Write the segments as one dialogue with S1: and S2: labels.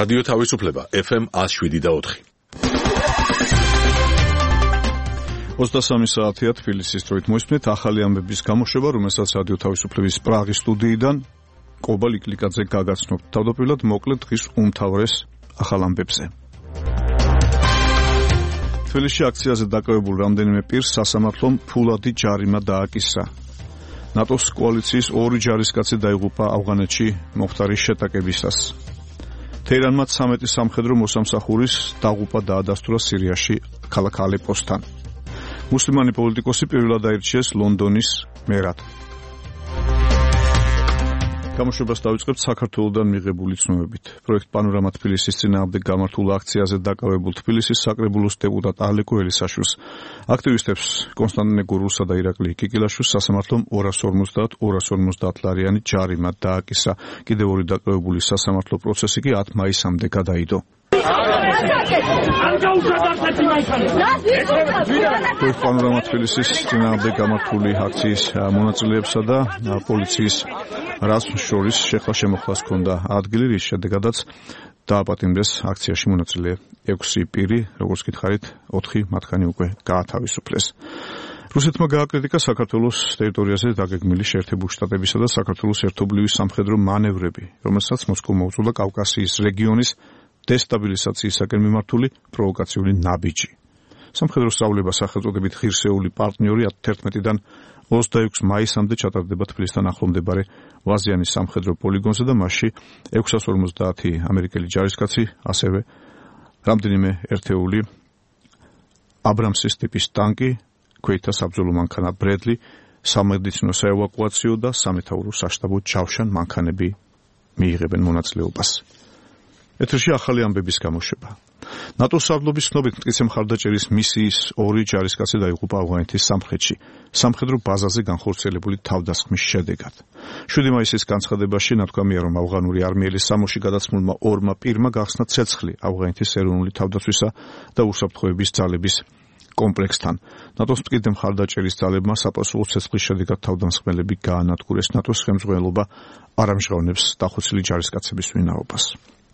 S1: რადიო თავისუფლება FM 107.4.
S2: 23 საათია თბილისის დროით მოისმენთ ახალი ამბების გამოშვება, რომელსაც რადიო თავისუფლების პრაღის სტუდიიდან კობა ლიკლიკაძე გაგაცნობთ. თავდაპირველად მოკლედ დღის უმთავრეს ახალ ამბებზე. თბილისში აქციაზე დაკავებულ რამდენიმე პირს სასამართლომ ფულადი ჯარიმა დააკისრა. ნატოს კოალიციის ორი ჯარისკაცი დაიღუპა ავღანეთში მომხდარი შეტაკებისას. თეირანმა 13 სამხედრო მოსამსახურის დაღუპვა დაადასტურა სირიაში ქალაქ ალეპოსთან. მუსლიმანი პოლიტიკოსი პირველად აირჩიეს ლონდონის მერად. გამოშვებას დავიწყებთ საქართველოდან მიღებული ცნობებით. პროექტ პანორამა თბილისის წინააღმდეგ გამართულ აქციაზე დაკავებულ თბილისის საკრებულოს დეპუტატ ალეკო ელისაშვილს, აქტივისტებს კონსტანტინე გურულსა და ირაკლი კიკილაშვილს სასამართლომ 250 ლარიანი ჯარიმა დააკისრა. კიდევ ორი დაკავებული სასამართლო პროცესი კი 10 მაისამდე გადაიდო. პროექტ პანორამა თბილისის წინააღმდეგ გამართული აქციის მონაწილეებსა და პოლიციის რაზმს შორის შეხლა-შემოხლას ჰქონდა ადგილი, რის შედეგადაც დააპატიმრეს აქციაში მონაწილე 6 პირი, როგორც გითხარით, 4 მათგანი უკვე გაათავისუფლეს. რუსეთმა გააკრიტიკა საქართველოს ტერიტორიაზე დაგეგმილი შეერთებული შტატებისა და საქართველოს ერთობლივი სამხედრო მანევრები, რომელსაც მოსკოვმა უწოდა კავკასიის რეგიონის დესტაბილიზაციისაკენ მიმართული პროვოკაციული ნაბიჯი. სამხედრო სწავლება სახელწოდებით ღირსეული პარტნიორი 11-დან 26 მაისამდე ჩატარდება თბილისთან ახლო მდებარე ვაზიანის სამხედრო პოლიგონზე და მასში 650 ამერიკელი ჯარისკაცი, ასევე რამდენიმე ერთეული აბრამსის ტიპის ტანკი, ქვეითთა საბრძოლო მანქანა ბრედლი, სამედიცინო საევაკუაციო და სამეთაურო საშტაბო ჯავშან მანქანები მიიღებენ მონაწილეობას. ეთერში ახალი ამბების გამოშვება. ნატოს სარდლობის ცნობით მტკიცე მხარდაჭერის მისიის ორი ჯარისკაცი დაიღუპა ავღანეთის სამხრეთში, სამხედრო ბაზაზე განხორციელებული თავდასხმის შედეგად. 7 მაისის განცხადებაში ნათქვამია, რომ ავღანური არმიელის სამოში გადაცმულმა ორმა პირმა გახსნა ცეცხლი ავღანეთის ეროვნული თავდაცვისა და უსაფრთხოების ძალების კომპლექსთან. ნატოს მტკიცე მხარდაჭერის ძალებმა საპასუხო ცეცხლის შედეგად თავდამსხმელები გაანადგურეს. ნატოს ხელმძღვანელობა არ ამჟღავნებს დახოცილი ჯარისკაცების ვინაობას.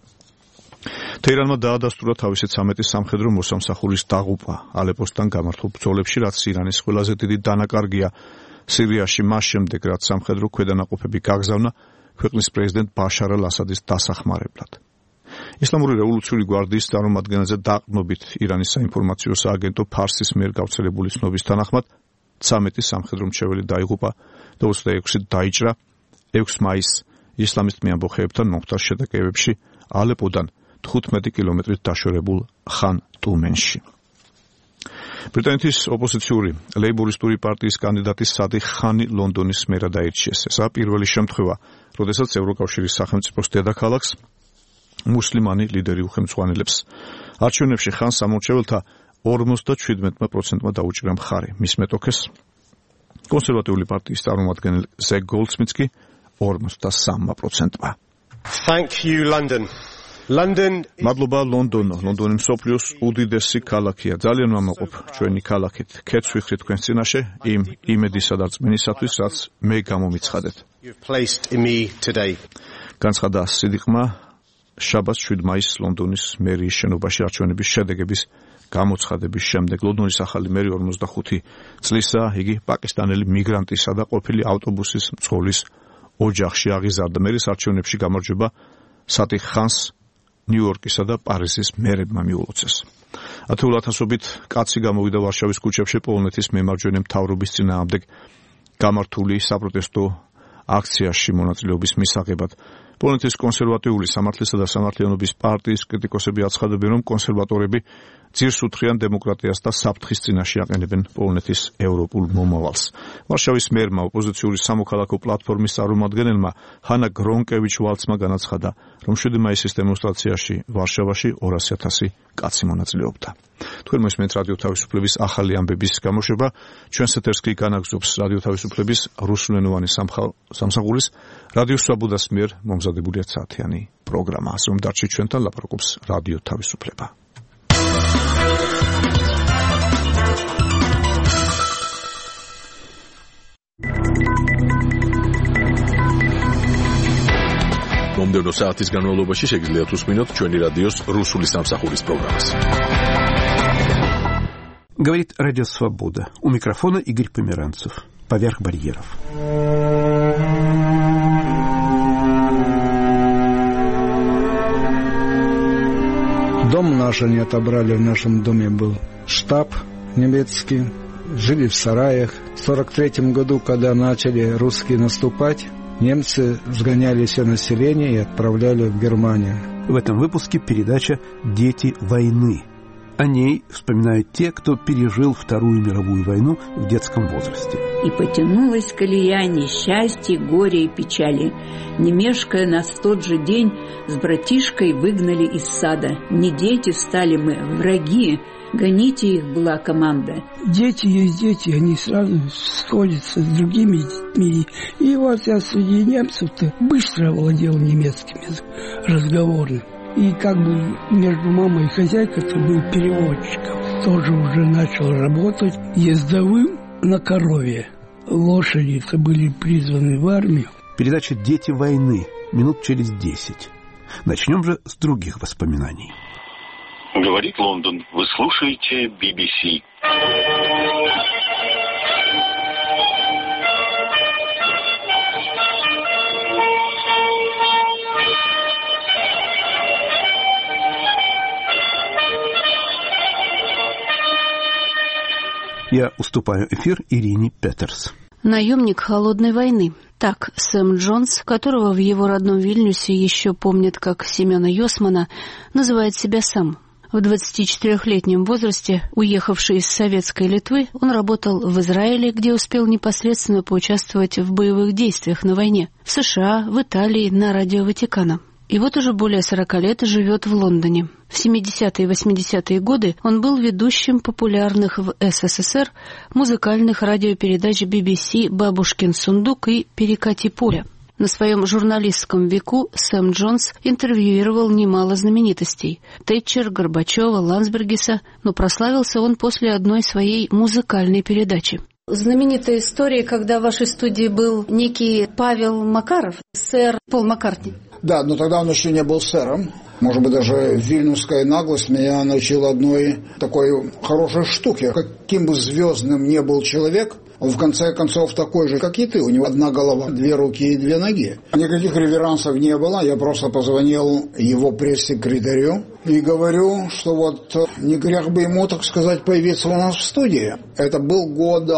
S2: თეირანმა დაადასტურა თავისი 13 სამხედრო მოსამსახურის დაღუპვა ალეპოსთან გამართულ ბრძოლებში, რაც ირანის ყველაზე დიდი დანაკარგია სირიაში მას შემდეგ, რაც სამხედრო ქვედანაყოფები გაგზავნა ქვეყნის პრეზიდენტ ბაშარ ალ-ასადის დასახმარებლად. ისლამური რევოლუციური გვარდიის წარმომადგენელზე დაყრდნობით ირანის საინფორმაციო სააგენტო ფარსის მიერ გავრცელებული ცნობის თანახმად 13 სამხედრო მრჩეველი დაიღუპა და 26 დაიჭრა 6 მაისს ისლამისტ მეამბოხეებთან მომხდარ შეტაკებებში ალეპოდან 15 კილომეტრით დაშორებულ ხან ტუმენში. ბრიტანეთის ოპოზიციური ლეიბორისტული პარტიის კანდიდატი სადი ხანი ლონდონის მერად აირჩიეს. ესაა პირველი შემთხვევა, როდესაც ევროკავშირის სახელმწიფოს დედაქალაქს მუსლიმანი ლიდერი უხელმძღვანელებს. არჩევნებში ხან სამორჩეველთა 57%-მა დაუჭირა მხარი. მის მეტოქეს კონსერვატიული პარტიის წარმომადგენელ ზეკ გოლდსმიტს კი 53%-მა.
S3: Thank you, London.
S2: მადლობა ლონდონო. ლონდონი მსოფლიოს უდიდესი ქალაქია. ძალიან ვამაყობ ჩვენი ქალაქით. ქეთს ვიხრი თქვენს წინაშე იმ იმედისა და რწმენისათვის, რაც მე გამომიცხადეთ. განცხადა სიდიყმა შაბათს 7 მაისს ლონდონის მერიის შენობაში არჩევნების შედეგების გამოცხადების შემდეგ. ლონდონის ახალი მერი 45 წლისაა. იგი პაკისტანელი მიგრანტისა და ყოფილი ავტობუსის მძღოლის ოჯახში აღიზარდა. მერის არჩევნებში გამარჯვება სატიხ ხანს ნიუ-იორკისა და პარიზის მერებმა მიულოცეს. ათეულათასობით კაცი გამოვიდა ვარშავის ქუჩებში პოლონეთის მემარჯვენე მთავრობის წინააღმდეგ გამართული საპროტესტო აქციაში მონაწილეობის მისაღებად. პოლონეთის კონსერვატიული სამართლისა და სამართლიანობის პარტიის კრიტიკოსები აცხადებენ, რომ კონსერვატორები ძირს უთხრიან დემოკრატიას და საფრთხის წინაშე აყენებენ პოლონეთის ევროპულ მომავალს. ვარშავის მერმა ოპოზიციური სამოქალაქო პლატფორმის წარმომადგენელმა ჰანა გრონკევიჩ-ვალცმა განაცხადა, რომ 7 მაისის დემონსტრაციაში ვარშავაში 200,000 კაცი მონაწილეობდა. თქვენ მოსმენთ რადიო თავისუფლების ახალი ამბების გამოშვება. ჩვენს ეთერს კი განაგზობს რადიო თავისუფლების რუსულენოვანი სამსახურის რადიო სვაბოდას მიერ მომზადებული 1 საათიანი პროგრამა. ასე რომ დარჩით ჩვენთან, ლაპარაკობს რადიო თავისუფლება.
S1: მომდევნო საათის განმავლობაში შეგიძლიათ უსმინოთ ჩვენი რადიოს რუსული სამსახურის პროგრამას.
S4: Говорит Радио Свобода. У микрофона Игорь Померанцев. Поверх барьеров.
S5: Дом наш они отобрали, в нашем доме был штаб немецкий, жили в сараях. В 1943 году, когда начали русские наступать, немцы сгоняли все население и отправляли в Германию.
S4: В этом выпуске передача «Дети войны». О ней вспоминают те, кто пережил Вторую мировую войну в детском возрасте.
S6: И потянулась колея несчастья, горя и печали. Не мешкая, нас в тот же день с братишкой выгнали из сада. Не дети стали мы, враги. Гоните их, была команда.
S7: Дети есть дети, они сразу сходятся с другими детьми. И вот я среди немцев-то быстро овладел немецким языком разговорным. И как бы между мамой и хозяйкой-то был переводчиком. Тоже уже начал работать ездовым на корове. Лошади-то были призваны в армию.
S4: Передача «Дети войны» минут через 10. Начнем же с других воспоминаний.
S8: Говорит Лондон. Вы слушаете BBC.
S4: Я уступаю эфир Ирине Петерс.
S9: Наемник холодной войны. Так Сэм Джонс, которого в его родном Вильнюсе еще помнят как Семена Йосмана, называет себя сам. В 24-летнем возрасте, уехавший из советской Литвы, он работал в Израиле, где успел непосредственно поучаствовать в боевых действиях на войне, в США, в Италии, на радио Ватикана. И вот уже более 40 лет живет в Лондоне. В 70-е и 80-е годы он был ведущим популярных в СССР музыкальных радиопередач BBC «Бабушкин сундук» и «Перекати поле». На своем журналистском веку Сэм Джонс интервьюировал немало знаменитостей – Тэтчер, Горбачева, Ландсбергиса, но прославился он после одной своей музыкальной передачи.
S10: Знаменитая история, когда в вашей студии был некий Павел Макаров, сэр Пол Маккартни.
S11: Да, но тогда он еще не был сэром. Может быть, даже вильнюсская наглость меня научила одной такой хорошей штуке. Каким бы звездным ни был человек, он в конце концов такой же, как и ты. У него одна голова, две руки и две ноги. Никаких реверансов не было. Я просто позвонил его пресс-секретарю и говорю, что вот не грех бы ему, так сказать, появиться у нас в студии. Это был год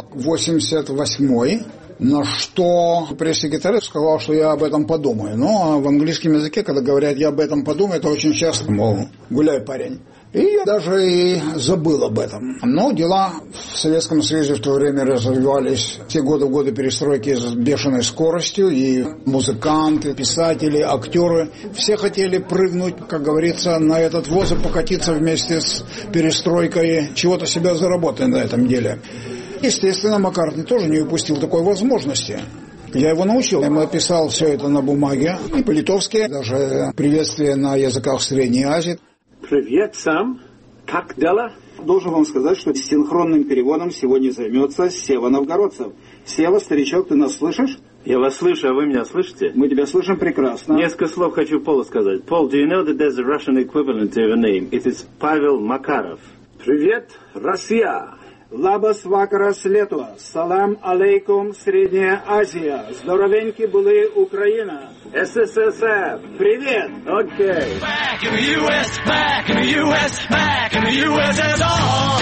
S11: 88-й. На что пресс-секретарь сказал, что я об этом подумаю. Но в английском языке, когда говорят «я об этом подумаю», это очень часто, мол, гуляй, парень. И я даже и забыл об этом. Но дела в Советском Союзе в то время развивались все годы перестройки с бешеной скоростью. И музыканты, писатели, актеры все хотели прыгнуть, как говорится, на этот воз и покатиться вместе с перестройкой, чего-то себя заработать на этом деле. Естественно, Маккартни тоже не упустил такой возможности. Я его научил. Я написал все это на бумаге. И по-литовски, даже приветствие на языках Средней Азии.
S12: Привет, Сэм. Как дела? Должен вам сказать, что синхронным переводом сегодня займется Сева Новгородцев. Сева, старичок, ты нас слышишь?
S13: Я вас слышу, а вы меня слышите?
S12: Мы тебя слышим прекрасно.
S13: Несколько слов хочу Полу сказать. Paul, do you know that there's a Russian equivalent to your name? It is Pavel Makarov.
S12: Привет, Россия. Лабас вакарас Летва, салам алейкум, Средняя Азия, здоровеньки были Украина, СССР, привет! Окей.
S14: Back in the US, back in the US, back in the USSR.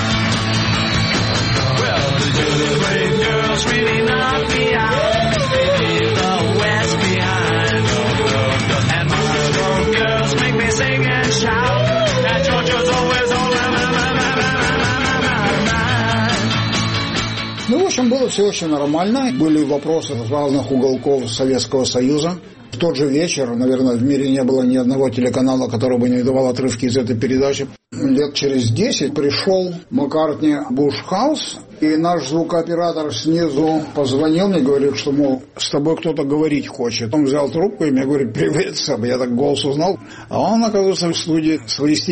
S14: Well, the brave girls really knocked me out. They leave the West behind. And my girls make me sing and shout. That Georgia's always on
S11: Ну, в общем, было все очень нормально. Были вопросы с разных уголков Советского Союза. В тот же вечер, наверное, в мире не было ни одного телеканала, который бы не давал отрывки из этой передачи. Лет через 10 пришел Маккартни в Буш-хаус, и наш звукооператор снизу позвонил мне, говорит, что, мол, с тобой кто-то говорить хочет. Он взял трубку и мне говорит: привет, Сэм. Я так голос узнал. А он, оказывается, в студии свои стихи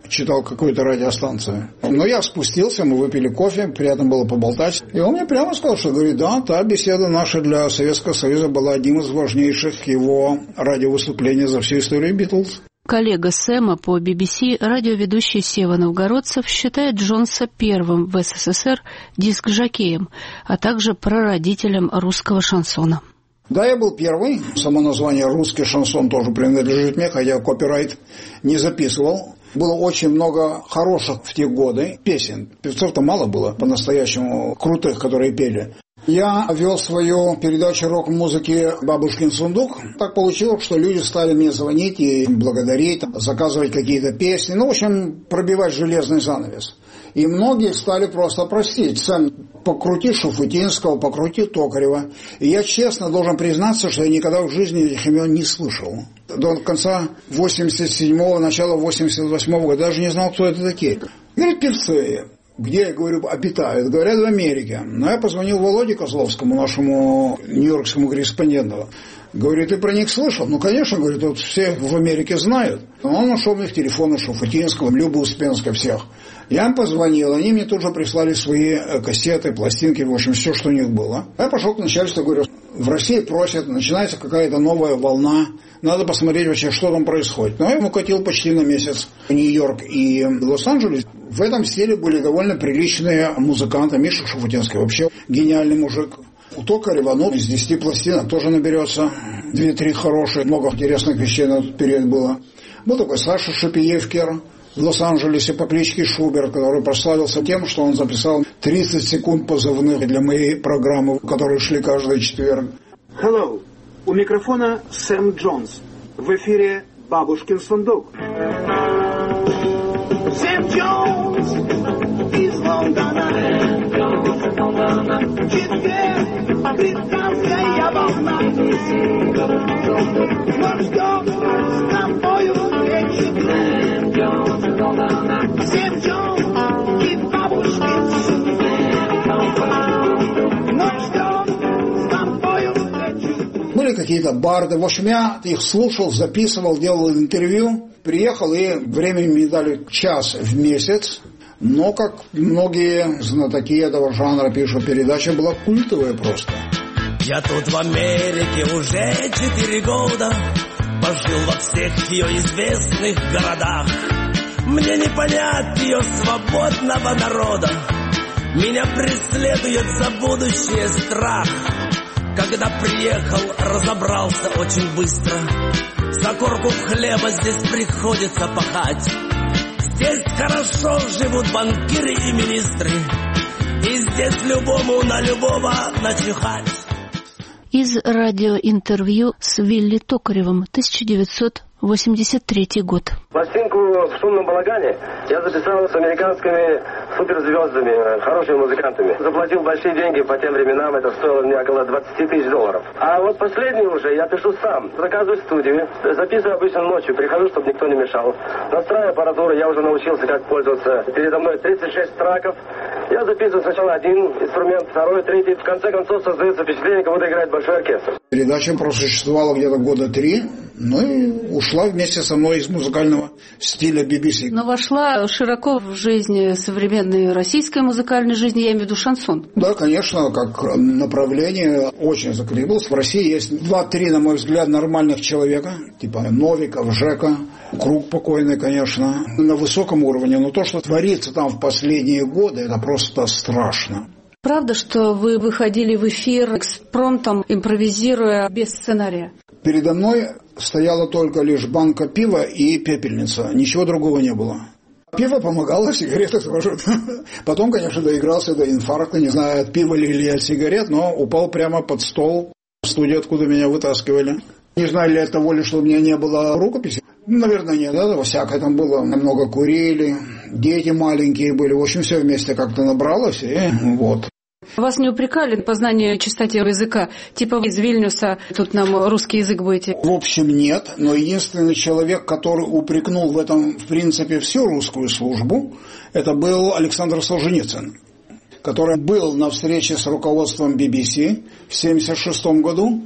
S11: читал какую-то радиостанцию. Но я спустился, мы выпили кофе, приятно было поболтать. И он мне прямо сказал, что, говорит, да, та беседа наша для Советского Союза была одним из важнейших его радиовыступлений за всю историю Битлз.
S9: Коллега Сэма по BBC, радиоведущий Сева Новгородцев, считает Джонса первым в СССР диск-жокеем, а также прародителем русского шансона.
S11: Да, я был первый. Само название «русский шансон» тоже принадлежит мне, хотя копирайт не записывал. Было очень много хороших в те годы песен. Певцов-то мало было по-настоящему крутых, которые пели. Я вел свою передачу рок-музыки «Бабушкин сундук». Так получилось, что люди стали мне звонить и благодарить, заказывать какие-то песни. Ну, в общем, пробивать железный занавес. И многие стали просто просить. Сам покрути Шуфутинского, покрути Токарева. И я честно должен признаться, что я никогда в жизни этих имен не слышал. До конца 87-го, начала 88-го года даже не знал, кто это такие. Говорят, певцы. Где, я говорю, обитают? Говорят, в Америке. Но я позвонил Володе Козловскому, нашему нью-йоркскому корреспонденту. Говорю, ты про них слышал? Ну, конечно, говорит, вот все в Америке знают. Он нашел у них телефоны Шуфутинского, Любы Успенской, всех. Я им позвонил, они мне тут же прислали свои кассеты, пластинки, в общем, все, что у них было. Я пошел к начальству, говорю, в России просят, начинается какая-то новая волна, надо посмотреть вообще, что там происходит. Но я ему катил почти на месяц в Нью-Йорк и Лос-Анджелес. В этом стиле были довольно приличные музыканты. Миша Шуфутинский вообще гениальный мужик. У Токарева, из 10 пластинок тоже наберется 2-3 хорошие. Много интересных вещей на тот период было. Был такой Саша Шапиевкер в Лос-Анджелесе по кличке Шуберт, который прославился тем, что он записал 30 секунд позывных для моей программы, которые шли каждый четверг.
S12: Hello. У микрофона Сэм Джонс. В эфире «Бабушкин сундук».
S14: Сэм Джонс из Лондона. Четверг, британская волна. Мы ждем с тобою встречи. Сэм Джонс и Бабушкин сундук. Мы ждем с тобою встречи.
S11: Были какие-то барды. В общем, я их слушал, записывал, делал интервью. Приехал, и времени мне дали час в месяц. Но, как многие знатоки этого жанра пишут, передача была культовая просто.
S14: Я тут в Америке уже 4 года, пожил во всех ее известных городах. Мне не понять ее свободного народа, меня преследует за будущее страх. Когда приехал, разобрался очень быстро, за корку хлеба здесь приходится пахать. Здесь хорошо живут банкиры и министры, и здесь любому на любого начихать.
S9: Из радиоинтервью с Вилли Токаревым, 1983 год.
S15: Пластинку в шумном балагане я записал с американскими суперзвездами, хорошими музыкантами. Заплатил большие деньги по тем временам, это стоило мне около $20 тысяч. А вот последний уже я пишу сам, заказываю студию, записываю обычно ночью, прихожу, чтобы никто не мешал. Настраиваю аппаратуру, я уже научился, как пользоваться. Передо мной 36 треков. Я записываю сначала один инструмент, второй, третий. В конце концов создается впечатление, как будто играет большой оркестр.
S11: Передача просуществовала где-то года 3, ну и ушла вместе со мной из музыкального стиля BBC.
S10: Но вошла широко в жизнь современной российской музыкальной жизни, я имею в виду шансон.
S11: Да, конечно, как направление очень закрепилось. В России есть 2-3, на мой взгляд, нормальных человека, типа Новиков, Жека, Круг покойный, конечно, на высоком уровне. Но то, что творится там в последние годы, это просто страшно.
S10: Правда, что вы выходили в эфир экспромтом, импровизируя, без сценария?
S11: Передо мной стояла только лишь банка пива и пепельница. Ничего другого не было. Пиво помогало, сигареты тоже. Потом, конечно, доигрался до инфаркта. Не знаю, от пива или от сигарет, но упал прямо под стол в студии, откуда меня вытаскивали. Не знаю, ли от того, что у меня не было рукописи. Наверное, нет, да, всякое там было. Много курили, дети маленькие были. В общем, все вместе как-то набралось, и вот.
S10: Вас не упрекали по знанию чистоте языка? Типа из Вильнюса тут нам русский язык будете?
S11: В общем, нет. Но единственный человек, который упрекнул в этом, в принципе, всю русскую службу, это был Александр Солженицын, который был на встрече с руководством BBC в 1976 году.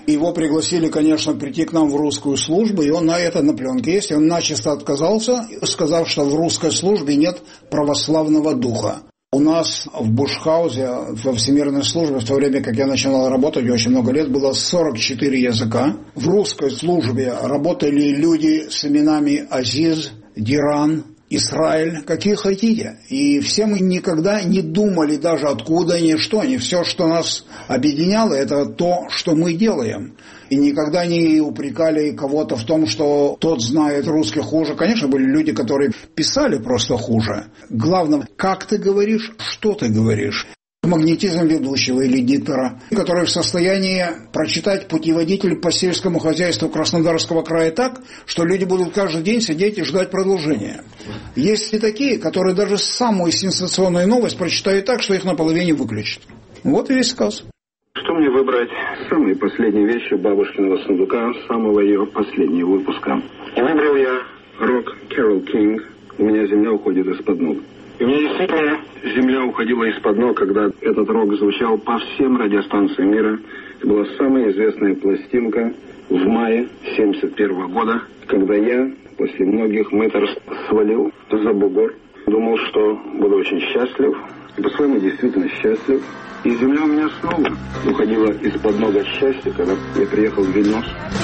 S11: Его пригласили, конечно, прийти к нам в русскую службу, и он на это на пленке есть. Он начисто отказался, сказав, что в русской службе нет православного духа. У нас в Бушхаузе, во Всемирной службе, в то время, как я начинал работать, очень много лет, было 44 языка. В русской службе работали люди с именами Азиз, Диран, Израиль, какие хотите. И все мы никогда не думали даже откуда они, что они. Все, что нас объединяло, это то, что мы делаем. И никогда не упрекали кого-то в том, что тот знает русский хуже. Конечно, были люди, которые писали просто хуже. Главное, как ты говоришь, что ты говоришь. Магнетизм ведущего или диктора, который в состоянии прочитать путеводитель по сельскому хозяйству Краснодарского края так, что люди будут каждый день сидеть и ждать продолжения. Есть и такие, которые даже самую сенсационную новость прочитают так, что их наполовине выключат. Вот и весь сказ.
S16: Что мне выбрать? Самые последние вещи бабушкиного сундука, самого ее последнего выпуска. И выбрал я рок Кэрол Кинг «У меня земля уходит из-под ног». И у меня действительно земля уходила из-под ног, когда этот рок звучал по всем радиостанциям мира. Это была самая известная пластинка в мае 1971 года, когда я после многих мытарств свалил за бугор. Думал, что буду очень счастлив. И по-своему действительно счастлив. И земля у меня снова уходила из-под ног от счастья, когда я приехал в Вильнюс.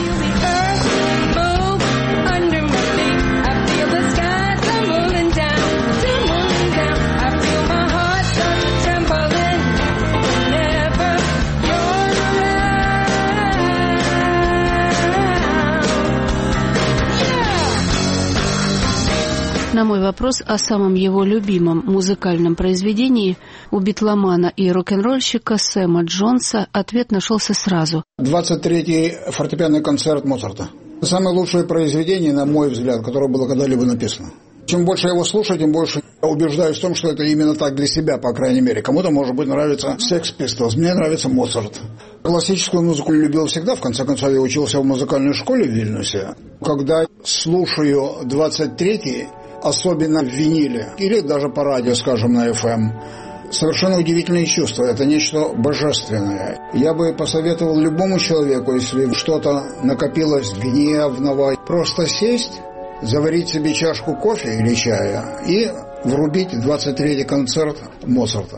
S9: На мой вопрос о самом его любимом музыкальном произведении у битломана и рок-н-ролльщика Сэма Джонса ответ нашелся сразу.
S11: 23-й фортепианный концерт Моцарта. Самое лучшее произведение, на мой взгляд, которое было когда-либо написано. Чем больше я его слушаю, тем больше убеждаюсь в том, что это именно так для себя, по крайней мере. Кому-то, может быть, нравится Sex Pistols, мне нравится Моцарт. Классическую музыку любил всегда, в конце концов, я учился в музыкальной школе в Вильнюсе. Когда слушаю 23-й, особенно в виниле, или даже по радио, скажем, на FM, совершенно удивительные чувства. Это нечто божественное. Я бы посоветовал любому человеку, если что-то накопилось гневного, просто сесть, заварить себе чашку кофе или чая и врубить 23-й концерт Моцарта.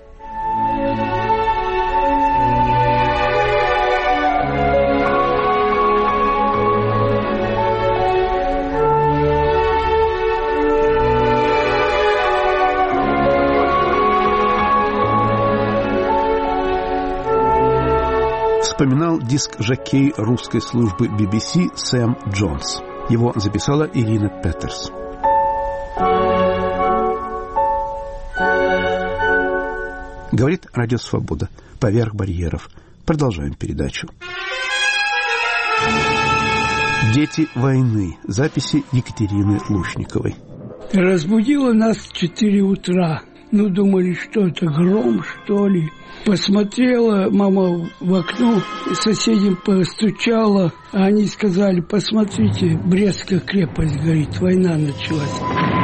S4: Вспоминал диск-жокей русской службы BBC Сэм Джонс. Его записала Ирина Петерс. Говорит Радио Свобода. Поверх барьеров. Продолжаем передачу. Дети войны. Записи Екатерины Лушниковой.
S7: Разбудила нас в 4 утра. Ну, думали, что это, гром, что ли. Посмотрела мама в окно, соседям постучала, а они сказали: посмотрите, Брестская крепость горит, война началась.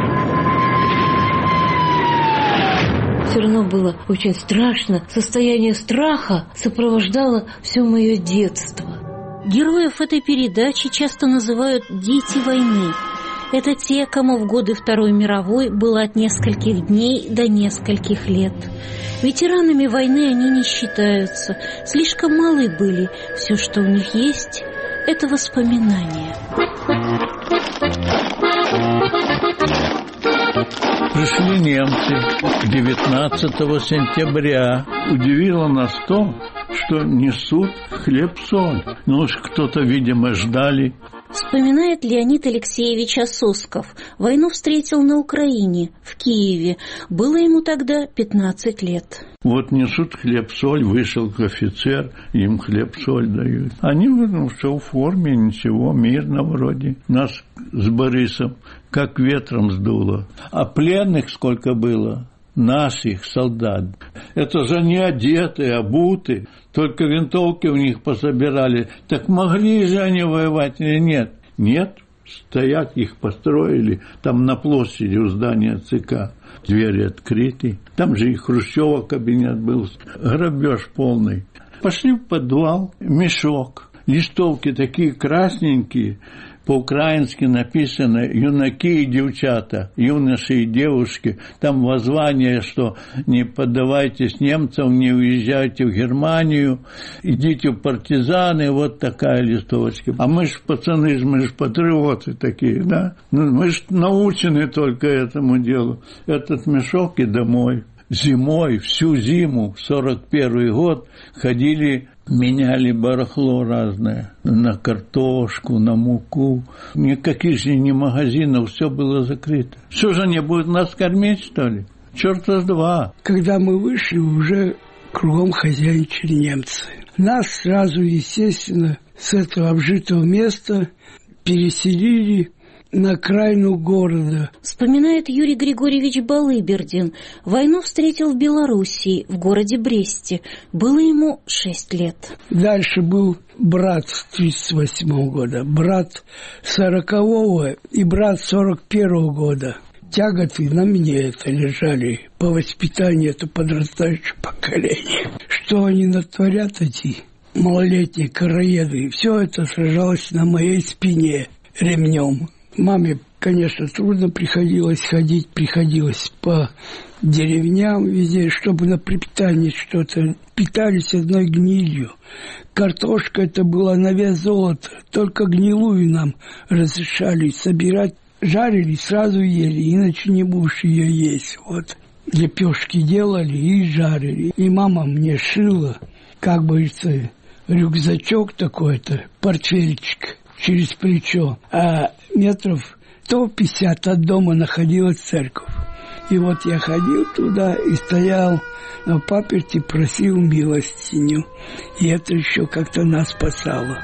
S10: Все равно было очень страшно. Состояние страха сопровождало все мое детство.
S17: Героев этой передачи часто называют «дети войны». Это те, кому в годы Второй мировой было от нескольких дней до нескольких лет. Ветеранами войны они не считаются, слишком малы были. Все, что у них есть, это воспоминания.
S18: Пришли немцы 19 сентября. Удивило нас то, что несут хлеб-соль. Ну уж кто-то, видимо, ждали.
S17: Вспоминает Леонид Алексеевич Ососков. Войну встретил на Украине, в Киеве. Было ему тогда 15 лет.
S18: Вот несут хлеб-соль, вышел офицер, им хлеб-соль дают. Они, все в форме, ничего, мирно вроде. Нас с Борисом как ветром сдуло. А пленных сколько было? Наших солдат. Это же не одетые, обуты. Только винтовки у них пособирали. Так могли же они воевать или нет? Нет. Стоят, их построили. Там на площади у здания ЦК. Двери открыты. Там же и Хрущева кабинет был. Грабеж полный. Пошли в подвал. Мешок. листовки такие красненькие, по-украински написано «Юнаки и девчата», «Юноши и девушки». Там воззвание, что не поддавайтесь немцам, не уезжайте в Германию, идите в партизаны, вот такая листовочка. А мы ж пацаны, мы ж патриоты такие, да? Ну, мы ж научены только этому делу. Этот мешок и домой. Зимой, всю зиму, 41 год, ходили, меняли барахло разное на картошку, на муку. Никаких же ни магазинов, все было закрыто. Что же, не будет нас кормить, что ли? Чёрта с два.
S7: Когда мы вышли, уже кругом хозяйничали немцы. Нас сразу, естественно, с этого обжитого места переселили на окраину города.
S17: Вспоминает Юрий Григорьевич Балыбердин. Войну встретил в Белоруссии, в городе Бресте. Было ему 6 лет.
S7: Дальше был брат с 1938 года, брат 40-го и брат 41-го года. Тяготы на мне это лежали по воспитанию это подрастающее поколение. Что они натворят, эти малолетние короеды, все это сражалось на моей спине ремнем. Маме, конечно, трудно приходилось ходить, приходилось по деревням везде, чтобы на пропитание что-то. Питались одной гнилью. Картошка это была на вес золота, только гнилую нам разрешали собирать. Жарили, сразу ели, иначе не будешь ее есть. Вот. Лепешки делали и жарили. И мама мне шила, как бы это, рюкзачок такой-то, портфельчик через плечо, а метров 150 от дома находилась церковь. И вот я ходил туда и стоял на паперти, просил милостиню. И это еще как-то нас спасало.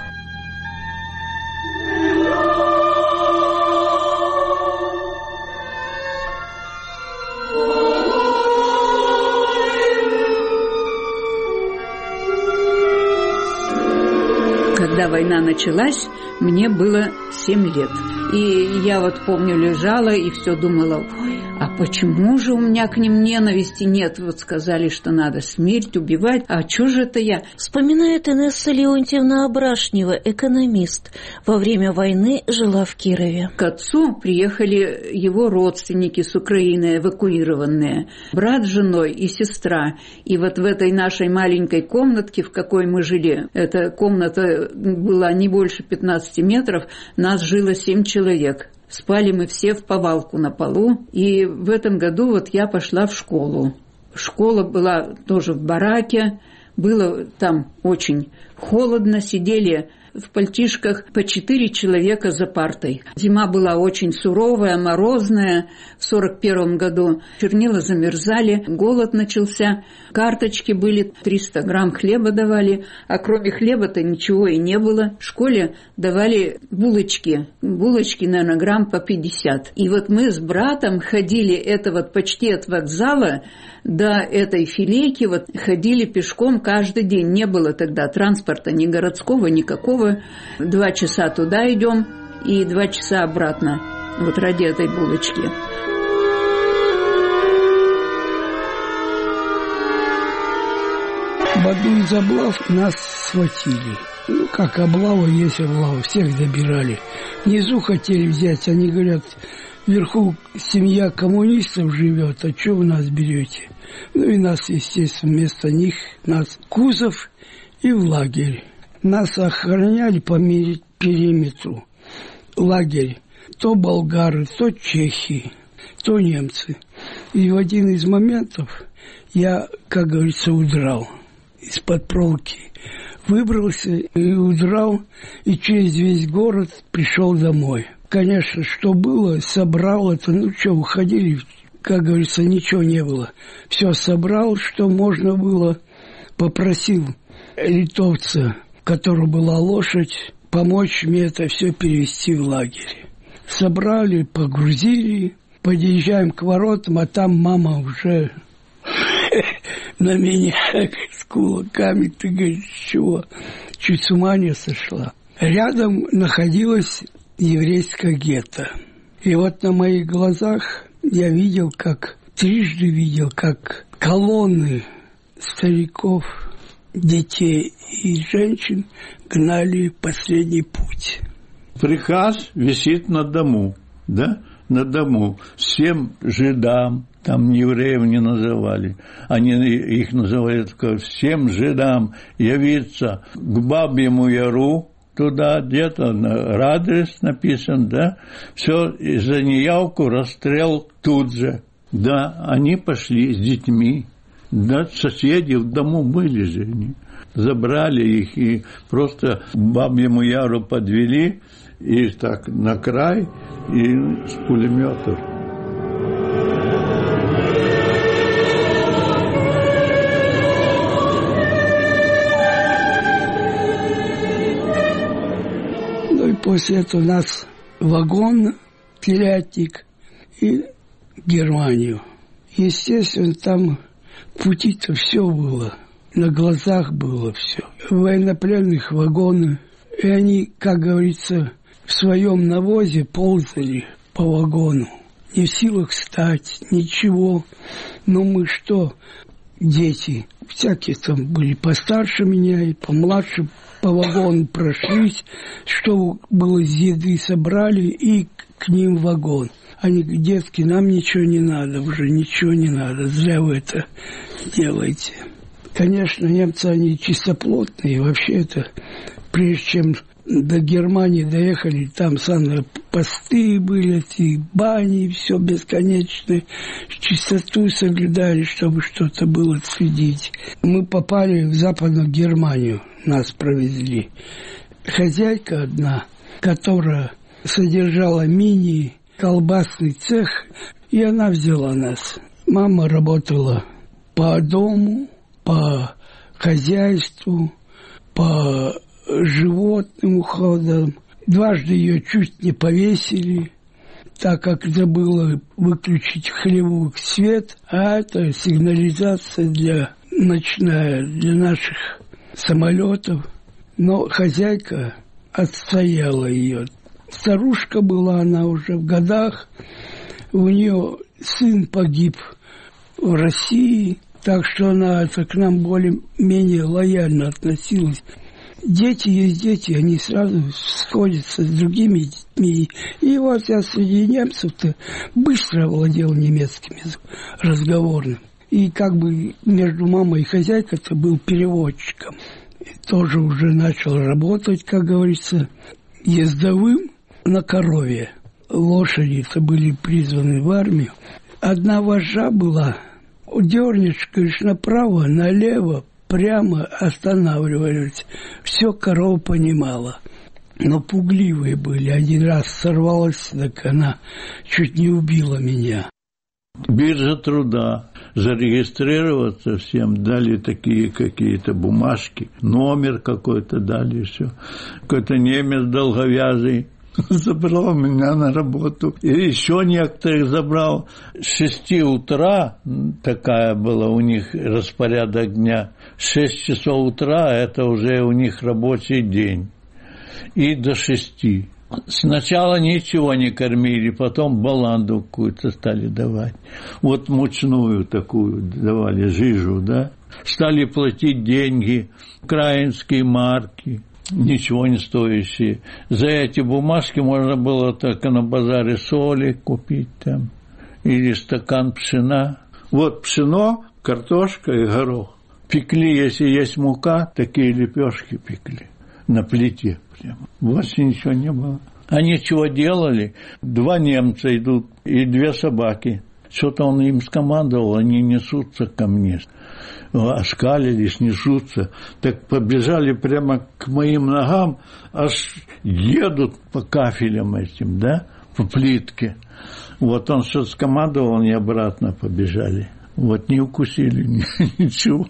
S6: Когда война началась, мне было 7 лет. И я вот помню, лежала и все думала, ой, а почему же у меня к ним ненависти нет? Вот сказали, что надо смерть, убивать, а что же это я?
S17: Вспоминает Инесса Леонтьевна Абрашнева, экономист. Во время войны жила в Кирове.
S6: К отцу приехали его родственники с Украины, эвакуированные. Брат с женой и сестра. И вот в этой нашей маленькой комнатке, в какой мы жили, эта комната была не больше 15 метров, нас жило 7 человек. Спали мы все в повалку на полу. И в этом году вот я пошла в школу. Школа была тоже в бараке. Было там очень холодно. Сидели в пальтишках по 4 человека за партой. Зима была очень суровая, морозная. В 41 году чернила замерзали, голод начался. Карточки были, 300 грамм хлеба давали, а кроме хлеба-то ничего и не было. В школе давали булочки, наверное, грамм по 50. И вот мы с братом ходили, это вот почти от вокзала до этой филейки, вот ходили пешком каждый день. Не было тогда транспорта ни городского, никакого. 2 часа туда идем и 2 часа обратно, вот ради этой булочки.
S7: В одну из облав нас схватили. Ну, как облава есть облава, всех добирали. Внизу хотели взять, они говорят, вверху семья коммунистов живет, а что вы нас берете? Ну и нас, естественно, вместо них, нас кузов и в лагерь. Нас охраняли по периметру. Лагерь. То болгары, то чехи, то немцы. И в один из моментов я, как говорится, удрал из-под проволоки. Выбрался и удрал, и через весь город пришел домой. Конечно, что было, собрал это, ну что, уходили, как говорится, ничего не было. Все собрал, что можно было, попросил литовца, у которого была лошадь, помочь мне это все перевести в лагерь. Собрали, погрузили, подъезжаем к воротам, а там мама уже на меня с кулаками, ты говоришь, чего? Чуть с ума не сошла. Рядом находилась еврейское гетто. И вот на моих глазах я видел, как колонны стариков, детей и женщин гнали в последний путь.
S18: Приказ висит на дому, да? На дому. Всем жидам, там евреев не называли, они их называли только всем жидам явиться к Бабьему Яру, туда где-то адрес написан, да? Все, за неявку расстрел тут же. Да, они пошли с детьми. Да, соседи в дому были же они. Забрали их и просто к Бабьему Яру подвели, и так на край, и с пулеметов.
S7: Ну и после этого у нас вагон, телятник и Германию. Естественно, там пути-то все было, на глазах было все. Военнопленных вагоны, и они, как говорится, в своем навозе ползали по вагону. Не в силах встать, ничего. Но мы что, дети, всякие там были постарше меня и помладше, по вагону прошлись, что было из еды собрали и к ним в вагон. Они говорят: детки, нам ничего не надо уже, ничего не надо, зря вы это делаете. Конечно, немцы, они чистоплотные, вообще это, прежде чем до Германии доехали, там самые посты были, эти бани, все бесконечное, чистоту соблюдали, чтобы что-то было следить. Мы попали в Западную Германию, нас провезли. Хозяйка одна, которая содержала мини-колбасный цех, и она взяла нас. Мама работала по дому, по хозяйству, по животным уходом. Дважды ее чуть не повесили, так как забыла выключить хлевой свет, а это сигнализация ночная для наших самолетов. Но хозяйка отстояла ее. Старушка была она уже в годах, у нее сын погиб в России, так что она к нам более-менее лояльно относилась. Дети есть дети, они сразу сходятся с другими детьми. И вот я среди немцев-то быстро владел немецким языком, разговорным. И как бы между мамой и хозяйкой-то был переводчиком. И тоже уже начал работать, как говорится, ездовым на корове. Лошади-то были призваны в армию. Одна вожжа была, дернешь, конечно, направо, налево, прямо останавливались. Все корова понимала. Но пугливые были. Один раз сорвалась, так она чуть не убила меня.
S18: Биржа труда. Зарегистрироваться всем дали такие какие-то бумажки. Номер какой-то дали, все. Какой-то немец долговязый забрал меня на работу. И еще некоторых забрал. С 6 утра, такая была у них распорядок дня, 6 часов утра, это уже у них рабочий день. И до 6. Сначала ничего не кормили, потом баланду какую-то стали давать. Вот мучную такую давали, жижу, да. Стали платить деньги, украинские марки, ничего не стоящие. За эти бумажки можно было только на базаре соли купить там, или стакан пшена. Вот пшено, картошка и горох. Пекли, если есть мука, такие лепешки пекли на плите прямо. Больше ничего не было. Они чего делали? 2 немца идут и 2 собаки. Что-то он им скомандовал, они несутся ко мне. Оскалились, несутся. Так побежали прямо к моим ногам, аж едут по кафелям этим, да, по плитке. Вот он что-то скомандовал, они обратно побежали. Вот не укусили ничего.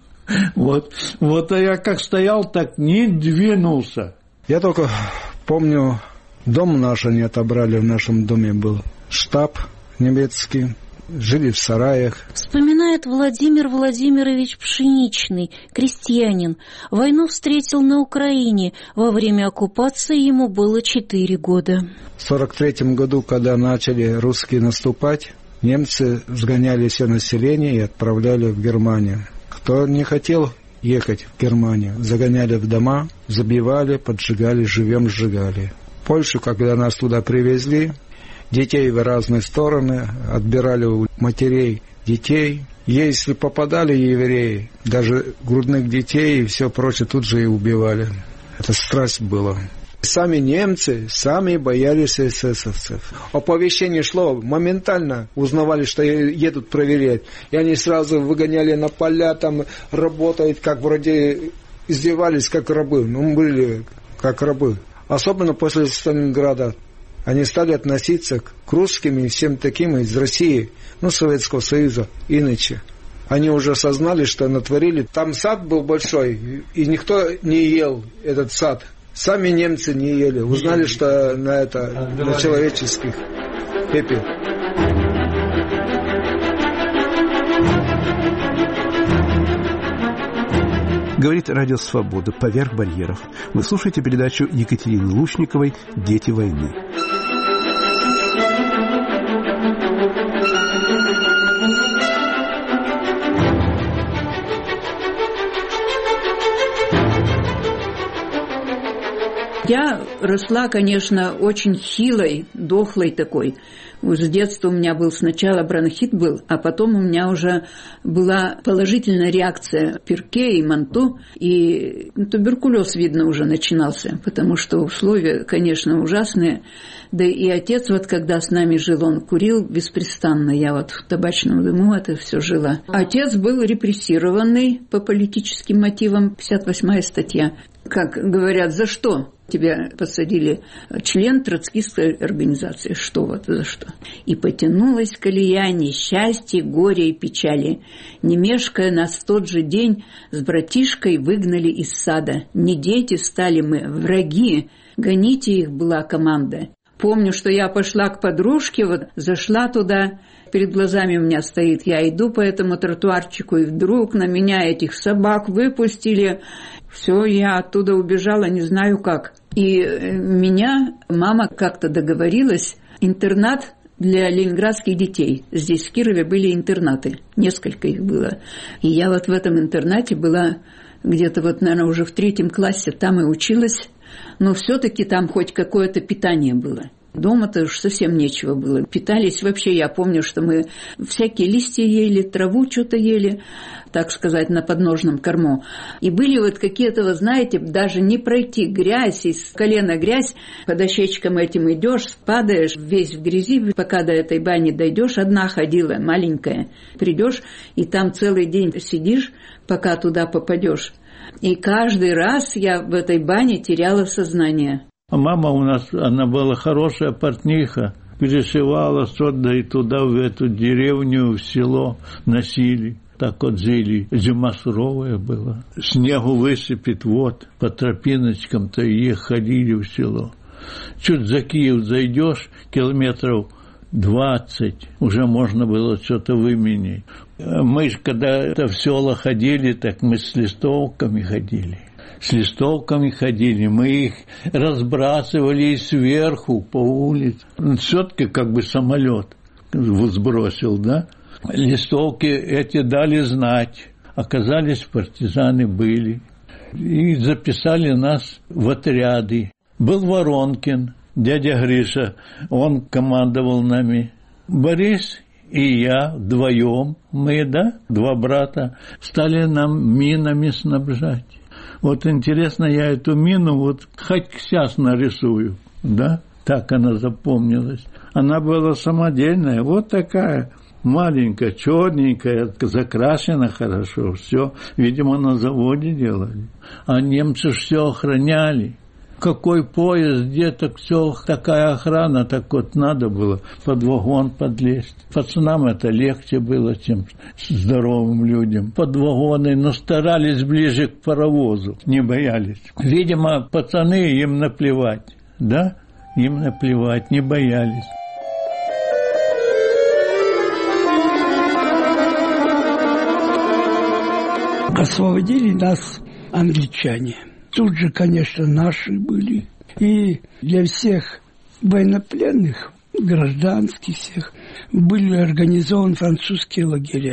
S18: Вот, а я как стоял, так не двинулся.
S5: Я только помню, дом наш они отобрали, в нашем доме был штаб немецкий, жили в сараях.
S17: Вспоминает Владимир Владимирович Пшеничный, крестьянин. Войну встретил на Украине. Во время оккупации ему было 4 года.
S5: В 1943 году, когда начали русские наступать, немцы сгоняли все население и отправляли в Германию. Кто не хотел ехать в Германию. Загоняли в дома, забивали, поджигали, живем сжигали. В Польшу, когда нас туда привезли, детей в разные стороны, отбирали у матерей детей. Если попадали евреи, даже грудных детей и все прочее, тут же и убивали. Это страсть была. Сами немцы, сами боялись эсэсовцев. Оповещение шло, моментально узнавали, что едут проверять. И они сразу выгоняли на поля, там работают, как вроде издевались, как рабы. Ну, были как рабы. Особенно после Сталинграда. Они стали относиться к русским и всем таким из России, Советского Союза, иначе. Они уже осознали, что натворили. Там сад был большой, и никто не ел этот сад. Сами немцы не ели. Узнали, что на человеческих пепел.
S4: Говорит Радио Свобода «Поверх барьеров». Вы слушаете передачу Екатерины Лучниковой «Дети войны».
S6: Я росла, конечно, очень хилой, дохлой такой. С детства у меня был сначала бронхит был, а потом у меня уже была положительная реакция Пирке и Манту, и туберкулез, видно, уже начинался, потому что условия, конечно, ужасные. Да и отец, когда с нами жил, он курил беспрестанно. Я в табачном дыму это все жила. Отец был репрессированный по политическим мотивам, 58-я статья. Как говорят, за что тебя посадили? Член троцкистской организации. Что за что? И потянулась колея несчастья, горя и печали. Не мешкая, нас в тот же день с братишкой выгнали из сада. Не дети стали мы, враги. Гоните их, была команда. Помню, что я пошла к подружке, зашла туда, перед глазами у меня стоит, я иду по этому тротуарчику, и вдруг на меня этих собак выпустили. Все, я оттуда убежала, не знаю как. И меня мама как-то договорилась, интернат для ленинградских детей. Здесь в Кирове были интернаты, несколько их было. И я в этом интернате была где-то наверное, уже в 3 классе, там и училась. Но все-таки там хоть какое-то питание было. Дома-то уж совсем нечего было. Питались вообще, я помню, что мы всякие листья ели, траву что-то ели, так сказать, на подножном корму. И были какие-то, знаете, даже не пройти грязь, из колена грязь, по дощечкам этим идешь, падаешь весь в грязи, пока до этой бани дойдешь, одна ходила, маленькая. Придешь, и там целый день сидишь, пока туда попадешь. И каждый раз я в этой бане теряла сознание.
S18: Мама у нас, она была хорошая портниха, перешивала сюда и туда, в эту деревню, в село носили. Так жили. Зима суровая была. Снегу высыпет, по тропиночкам-то и ходили в село. Чуть за Киев зайдешь, километров 20, уже можно было что-то выменять. Мы же, когда в села ходили, так мы с листовками ходили. Мы их разбрасывали сверху по улице. Все-таки самолет сбросил, да? Листовки эти дали знать. Оказались, партизаны были. И записали нас в отряды. Был Воронкин, дядя Гриша, он командовал нами. Борис и я вдвоем, мы, 2 брата, стали нам минами снабжать. Интересно, я эту мину хоть сейчас нарисую, так она запомнилась. Она была самодельная, такая, маленькая, черненькая, закрашена хорошо, все, видимо, на заводе делали. А немцы все охраняли. Какой поезд, где-то все, такая охрана, так надо было под вагон подлезть. Пацанам это легче было, чем здоровым людям. Под вагоны, но старались ближе к паровозу, не боялись. Видимо, пацаны, им наплевать, им наплевать, не боялись.
S7: Освободили нас англичане. Тут же, конечно, наши были. И для всех военнопленных, гражданских всех, были организованы французские лагеря.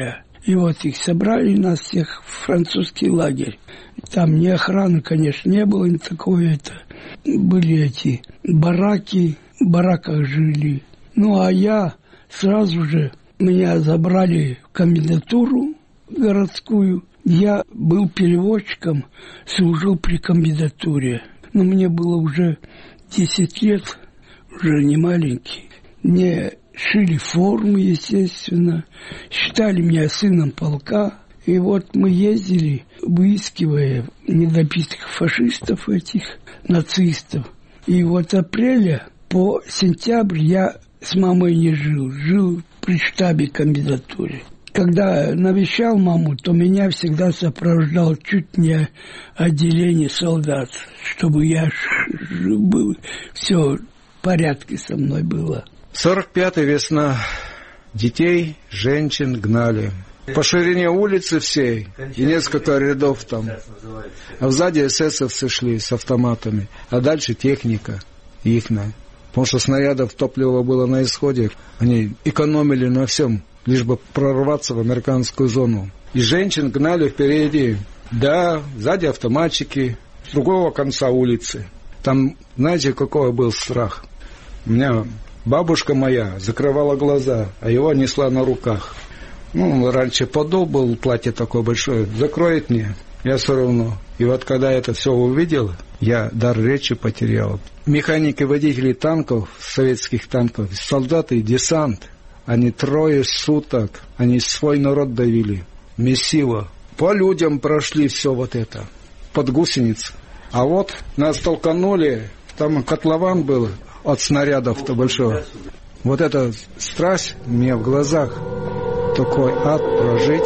S7: И вот их собрали, нас всех в французский лагерь. Там ни охраны, конечно, не было, ни такое это. Были эти бараки, в бараках жили. Ну, а я сразу же, меня забрали в комендатуру городскую. Я был переводчиком, служил при комендатуре. Но мне было уже 10 лет, уже не маленький. Мне шили форму, естественно, считали меня сыном полка. И вот мы ездили, выискивая недопитых фашистов этих, нацистов. И вот с апреля по сентябрь я с мамой не жил, жил при штабе комендатуры. Когда навещал маму, то меня всегда сопровождал чуть не отделение солдат, чтобы я был, все в порядке со мной было.
S5: 45-я весна. Детей, женщин гнали. По ширине улицы всей, и несколько рядов там. А сзади эсэсовцы шли с автоматами, а дальше техника ихная. Потому что снарядов, топлива было на исходе. Они экономили на всем, лишь бы прорваться в американскую зону. И женщин гнали впереди. Да, сзади автоматчики, с другого конца улицы. Там, знаете, какой был страх? У меня бабушка моя закрывала глаза, а его несла на руках. Ну, раньше подол был, платье такое большое, закроет мне, я все равно. И вот когда это все увидел, я дар речи потерял. Механики, водители танков, советских танков, солдаты, десант, они 3 суток, они свой народ давили, месиво. По людям прошли все вот это, под гусениц. А вот нас толканули, там котлован был от снарядов-то большого. Вот эта страсть у меня в глазах. Такой ад прожить.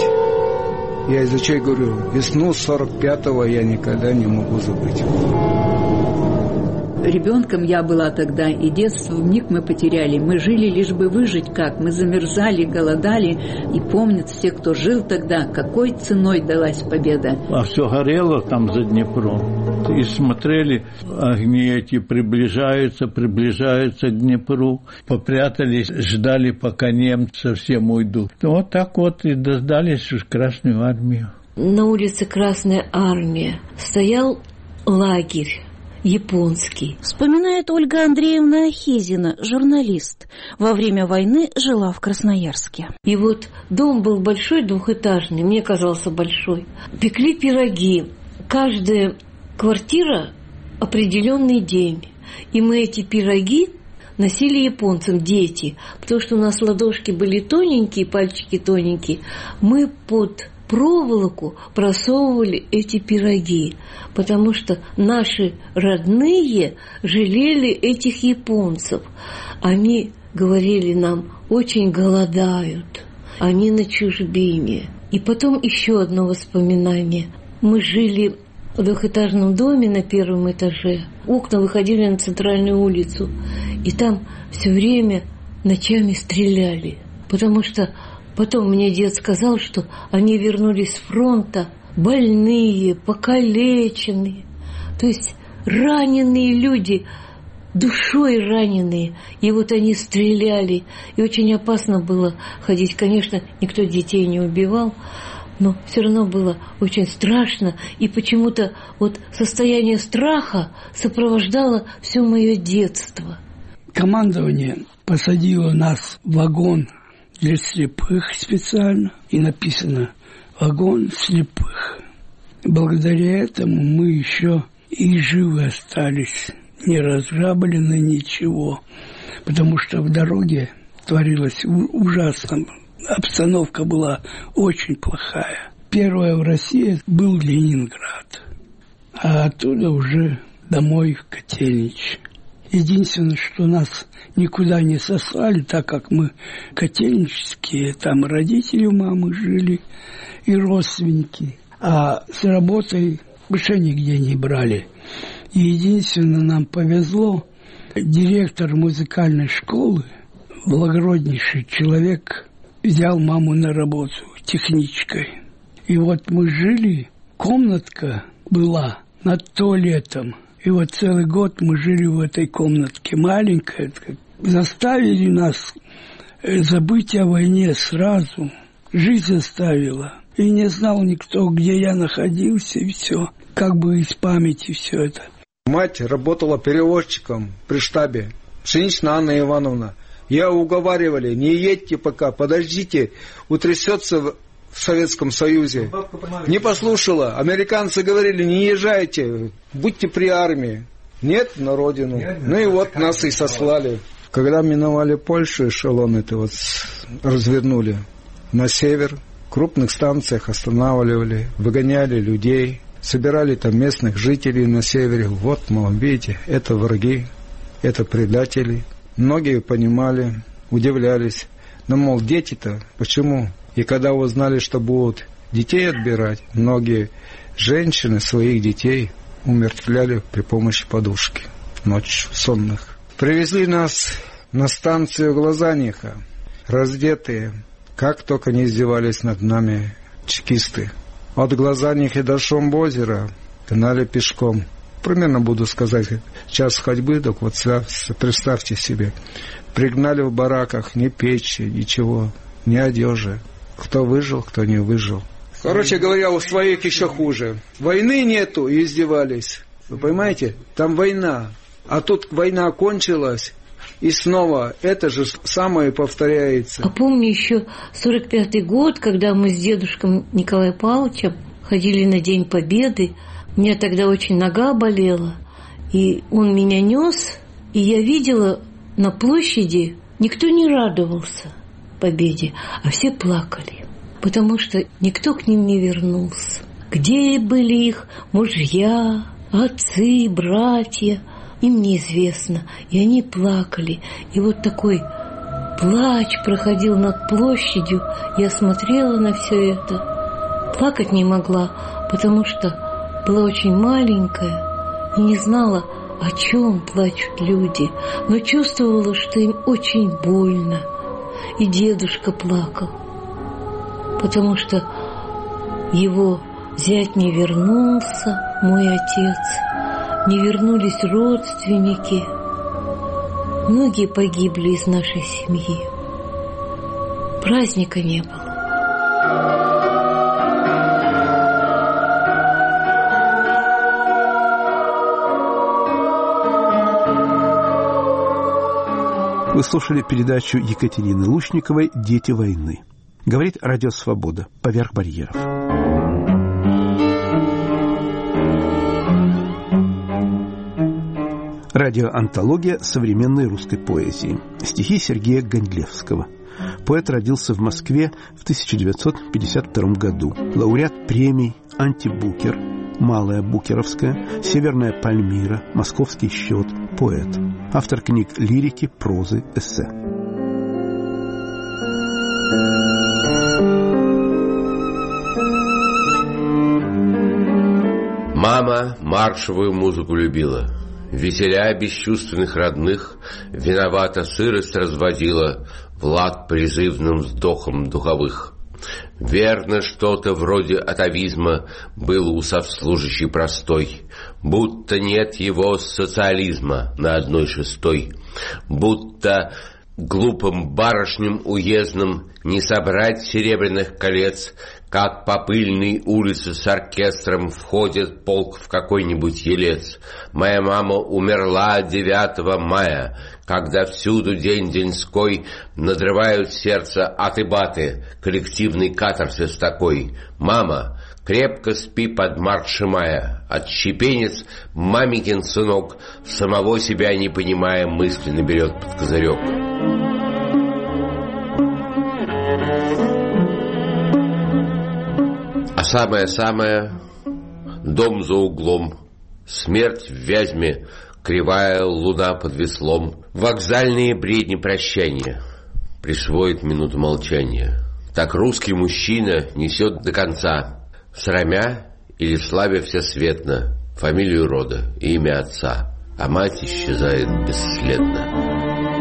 S5: Я из очей говорю, весну 45-го я никогда не могу забыть.
S6: Ребенком я была тогда, и детство вмиг мы потеряли. Мы жили лишь бы выжить как. Мы замерзали, голодали. И помнят все, кто жил тогда, какой ценой далась победа.
S18: А все горело там за Днепром. И смотрели, огни эти приближаются к Днепру. Попрятались, ждали, пока немцы совсем уйдут. Вот так вот и дождались в Красную армию.
S17: На улице Красная армия стоял лагерь японский. Вспоминает Ольга Андреевна Ахизина, журналист. Во время войны жила в Красноярске. И вот дом был большой, двухэтажный, мне казался большой. Пекли пироги. Каждая квартира определенный день. И мы эти пироги носили японцам, дети. Потому что у нас ладошки были тоненькие, пальчики тоненькие. Мы под проволоку просовывали эти пироги, потому что наши родные жалели этих японцев. Они говорили нам, очень голодают, они на чужбине. И потом еще одно воспоминание. Мы жили в двухэтажном доме на 1-м этаже. Окна выходили на центральную улицу. И там все время ночами стреляли, потому что потом мне дед сказал, что они вернулись с фронта больные, покалеченные, то есть раненые люди, душой раненые. И вот они стреляли, и очень опасно было ходить. Конечно, никто детей не убивал, но все равно было очень страшно. И почему-то вот состояние страха сопровождало все мое детство.
S7: Командование посадило нас в вагон для слепых специально, и написано «Вагон слепых». Благодаря этому мы еще и живы остались, не разграблены ничего, потому что в дороге творилось ужасно. Обстановка была очень плохая. Первое в России был Ленинград, а оттуда уже домой в Котельнич. Единственное, что нас никуда не сослали, так как мы котельнические, там родители у мамы жили и родственники, а с работой вообще нигде не брали. И единственное, нам повезло, директор музыкальной школы, благороднейший человек, взял маму на работу техничкой. И вот мы жили, комнатка была над туалетом. И вот целый год мы жили в этой комнатке, маленькая. Заставили нас забыть о войне сразу. жизнь оставила. И не знал никто, где я находился, и все. Как бы из памяти все это.
S5: Мать работала переводчиком при штабе. Пшеничная Анна Ивановна. Я уговаривали, не едьте пока, подождите, утрясется в Советском Союзе. Не послушала. Американцы говорили, не езжайте, будьте при армии. Нет, на родину. Ну и вот нас и сослали. Когда миновали Польшу, эшелон это вот развернули на север. В крупных станциях останавливали, выгоняли людей, собирали там местных жителей на севере. Вот, мол, видите, это враги, это предатели. Многие понимали, удивлялись. Но, мол, дети-то, почему? И когда узнали, что будут детей отбирать, многие женщины своих детей умертвляли при помощи подушки ночью сонных. Привезли нас на станцию Глазаниха, раздетые. Как только не издевались над нами чекисты. От Глазанихи до Шомбозера гнали пешком. Примерно буду сказать, час ходьбы, так вот представьте себе. Пригнали в бараках ни печи, ничего, ни одежи. Кто выжил, кто не выжил. Короче говоря, у своих еще хуже. Войны нету, и издевались. Вы понимаете? Там война. А тут война кончилась, и снова это же самое повторяется.
S17: А помню еще 45-й год, когда мы с дедушкой Николаем Павловичем ходили на День Победы. У меня тогда очень нога болела, и он меня нес, и я видела на площади, никто не радовался победе, а все плакали, потому что никто к ним не вернулся. Где были их мужья, отцы, братья, им неизвестно, и они плакали. И вот такой плач проходил над площадью. Я смотрела на все это, плакать не могла, потому что была очень маленькая и не знала, о чем плачут люди, но чувствовала, что им очень больно. И дедушка плакал, потому что его зять не вернулся, мой отец, не вернулись родственники. Многие погибли из нашей семьи. Праздника не было.
S4: Вы слушали передачу Екатерины Лучниковой «Дети войны». Говорит Радио Свобода. Поверх барьеров. Радиоантология современной русской поэзии. Стихи Сергея Гондлевского. Поэт родился в Москве в 1952 году. Лауреат премий «Антибукер», «Малая Букеровская», «Северная Пальмира», «Московский счет», поэт. Автор книг лирики, прозы, эссе.
S19: Мама маршевую музыку любила, веселя бесчувственных родных, виновата сырость разводила в лад призывным вздохом духовых. Верно, что-то вроде атовизма было у совслужащей простой, будто нет его социализма на 1/6, будто глупым барышням уездным не собрать серебряных колец, как по пыльной улице с оркестром входит полк в какой-нибудь елец. Моя мама умерла 9 мая, когда всюду день-деньской надрывают сердце аты-баты, коллективный катарсис такой. Мама, крепко спи под марш мая, отщепенец, маменькин сынок, самого себя не понимая, мысленно берет под козырек. А самое-самое — дом за углом, смерть в Вязьме, кривая луна под веслом, вокзальные бредни прощания, присвоит минуту молчания. Так русский мужчина несет до конца, срамя или славя всесветно фамилию рода и имя отца, а мать исчезает бесследно.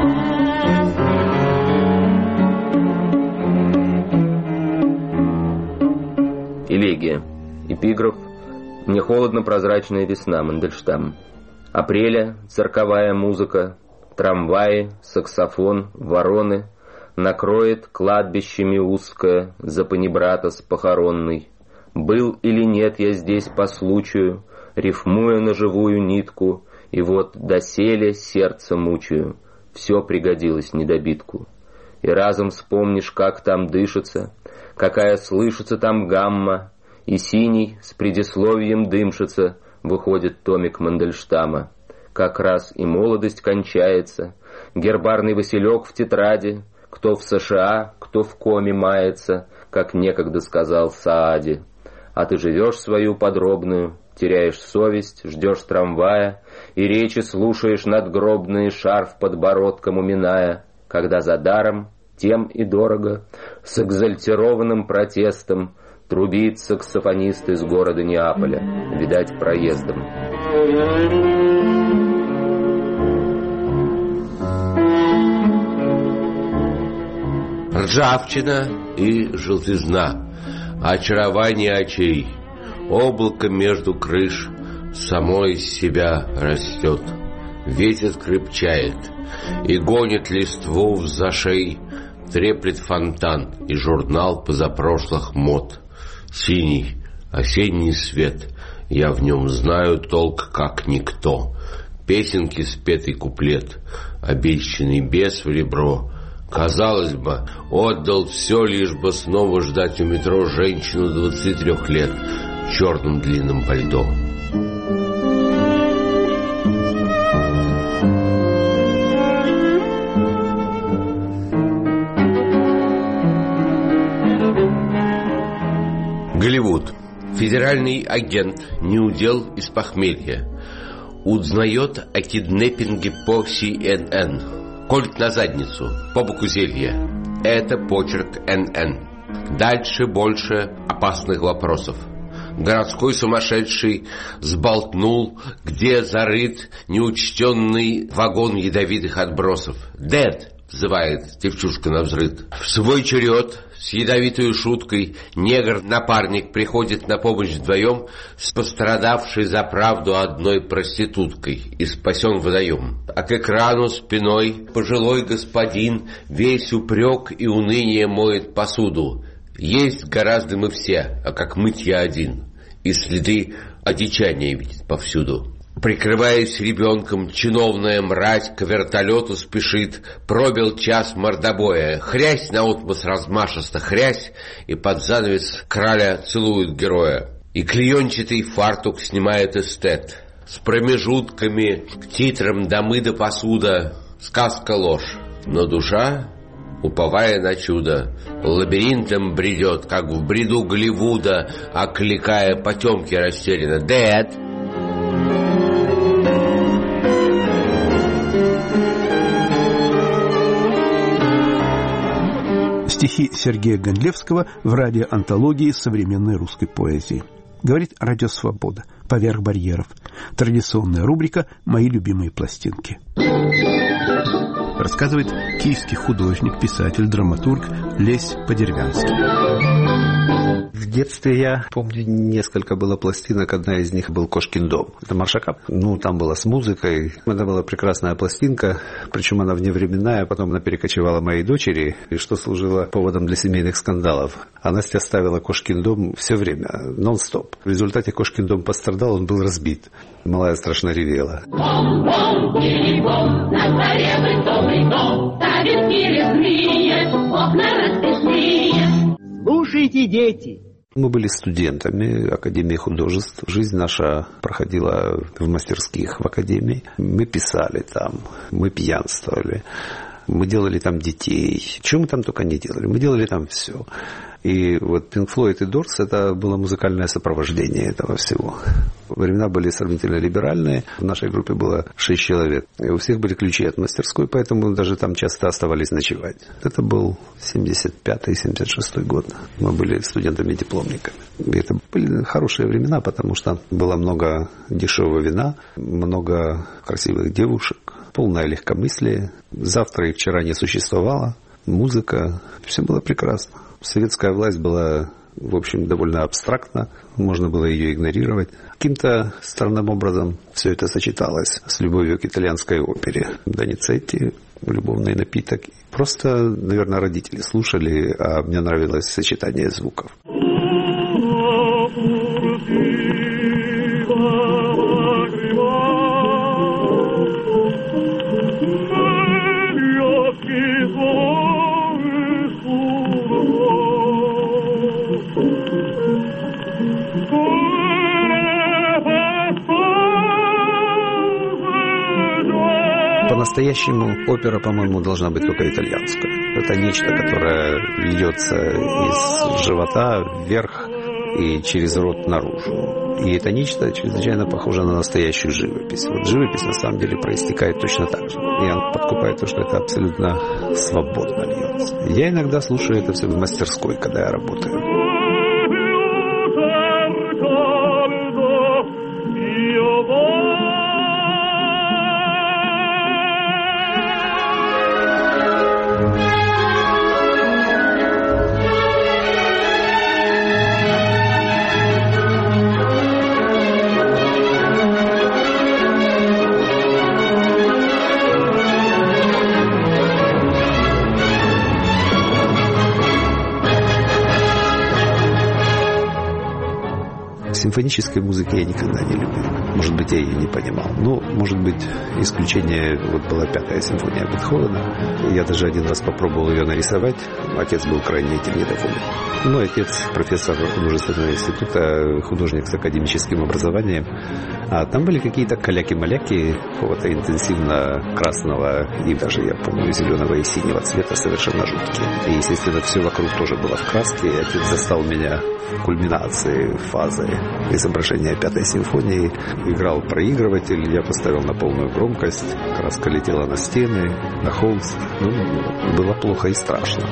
S20: Элегия. Эпиграф. «Мне холодно, прозрачная весна», Мандельштам. Апреля, цирковая музыка, трамваи, саксофон, вороны, накроет кладбищами узкое за панибратос похоронный. Был или нет я здесь по случаю, рифмуя на живую нитку, и вот доселе сердце мучаю, все пригодилось недобитку. И разом вспомнишь, как там дышится, какая слышится там гамма, и синий с предисловием дымшится выходит томик Мандельштама. Как раз и молодость кончается, гербарный василек в тетради, кто в США, кто в коме мается, как некогда сказал Саади. А ты живешь свою подробную, теряешь совесть, ждешь трамвая, и речи слушаешь надгробные, шарф подбородком уминая, когда за даром, тем и дорого, с экзальтированным протестом трубит саксофонист из города Неаполя, видать, проездом.
S19: Ржавчина и желтизна, очарование очей, облако между крыш само из себя растет. Ветер крепчает и гонит листву в зашей, треплет фонтан и журнал позапрошлых мод. Синий осенний свет, я в нем знаю толк как никто. Песенки спетый куплет, обещанный бес в ребро. Казалось бы, отдал все, лишь бы снова ждать у метро женщину 23 лет в черном длинном пальто. Голливуд. Федеральный агент неудел из похмелья узнает о киднеппинге по CNN. Колет на задницу, по боку зелья. Это почерк НН. Дальше больше опасных вопросов. Городской сумасшедший сболтнул, где зарыт неучтенный вагон ядовитых отбросов. «Дэд!» — взывает девчушка навзрыд. В свой черед с ядовитой шуткой негр-напарник приходит на помощь вдвоем с пострадавшей за правду одной проституткой и спасен вдвоем. А к экрану спиной пожилой господин весь упрек и уныние моет посуду. Есть гораздо мы все, а как мыть я один. И следы одичания видит повсюду. Прикрываясь ребенком, чиновная мразь к вертолету спешит. Пробил час мордобоя. Хрясь наотмашь размашисто, хрясь, и под занавес краля целует героя. И клеенчатый фартук снимает эстет. С промежутками к титрам домы да посуда. Сказка ложь, но душа, уповая на чудо, лабиринтом бредет, как в бреду Голливуда, окликая потемки растерянно: «Дэд!»
S4: Стихи Сергея Гондлевского в радиоантологии современной русской поэзии. Говорит Радио Свобода. Поверх барьеров. Традиционная рубрика «Мои любимые пластинки». Рассказывает киевский художник, писатель, драматург Лесь Подервянский.
S21: В детстве я помню, несколько было пластинок. Одна из них был «Кошкин дом». Это Маршака. Там было с музыкой. Это была прекрасная пластинка, причем она вневременная. Потом она перекочевала моей дочери, и что служило поводом для семейных скандалов. А Настя ставила «Кошкин дом» все время, нон-стоп. В результате «Кошкин дом» пострадал, он был разбит. Малая страшно ревела.
S14: Бом-бом, перебом, на дворе высокий дом, ставит резные, окна расписные.
S21: Слушайте, дети! Мы были студентами Академии художеств. Жизнь наша проходила в мастерских в Академии. Мы писали там, мы пьянствовали, мы делали там детей. Чего мы там только не делали, мы делали там все. И вот Pink Floyd и Doors — это было музыкальное сопровождение этого всего. Времена были сравнительно либеральные. В нашей группе было 6 человек. И у всех были ключи от мастерской, поэтому даже там часто оставались ночевать. Это был 75-76 год. Мы были студентами-дипломниками. И это были хорошие времена, потому что было много дешевого вина, много красивых девушек, полное легкомыслие. Завтра и вчера не существовало. Музыка. Все было прекрасно. Советская власть была в общем, довольно абстрактно, можно было ее игнорировать. Каким-то странным образом все это сочеталось с любовью к итальянской опере. Доницетти, «Любовный напиток». Просто, наверное, родители слушали, а мне нравилось сочетание звуков. По-настоящему опера, по-моему, должна быть только итальянская. Это нечто, которое льется из живота вверх и через рот наружу. И это нечто чрезвычайно похоже на настоящую живопись. Вот живопись на самом деле проистекает точно так же. И она подкупает то, что это абсолютно свободно льется. Я иногда слушаю это все в мастерской, когда я работаю. Симфонической музыки я никогда не любил. Может быть, я ее не понимал. Ну, может быть, исключение, вот была 5-я симфония Бетховена. Я даже один раз попробовал ее нарисовать. Отец был крайне этим недоволен. Мой отец профессор художественного института, художник с академическим образованием. А там были какие-то каляки-маляки какого-то интенсивно красного и даже, я помню, зеленого и синего цвета, совершенно жуткие. И, естественно, все вокруг тоже было в краске. И отец застал меня в кульминации фазы изображения 5-й симфонии. Играл проигрыватель, я поставил на полную громкость. Краска летела на стены, на холст. Ну, было плохо и страшно.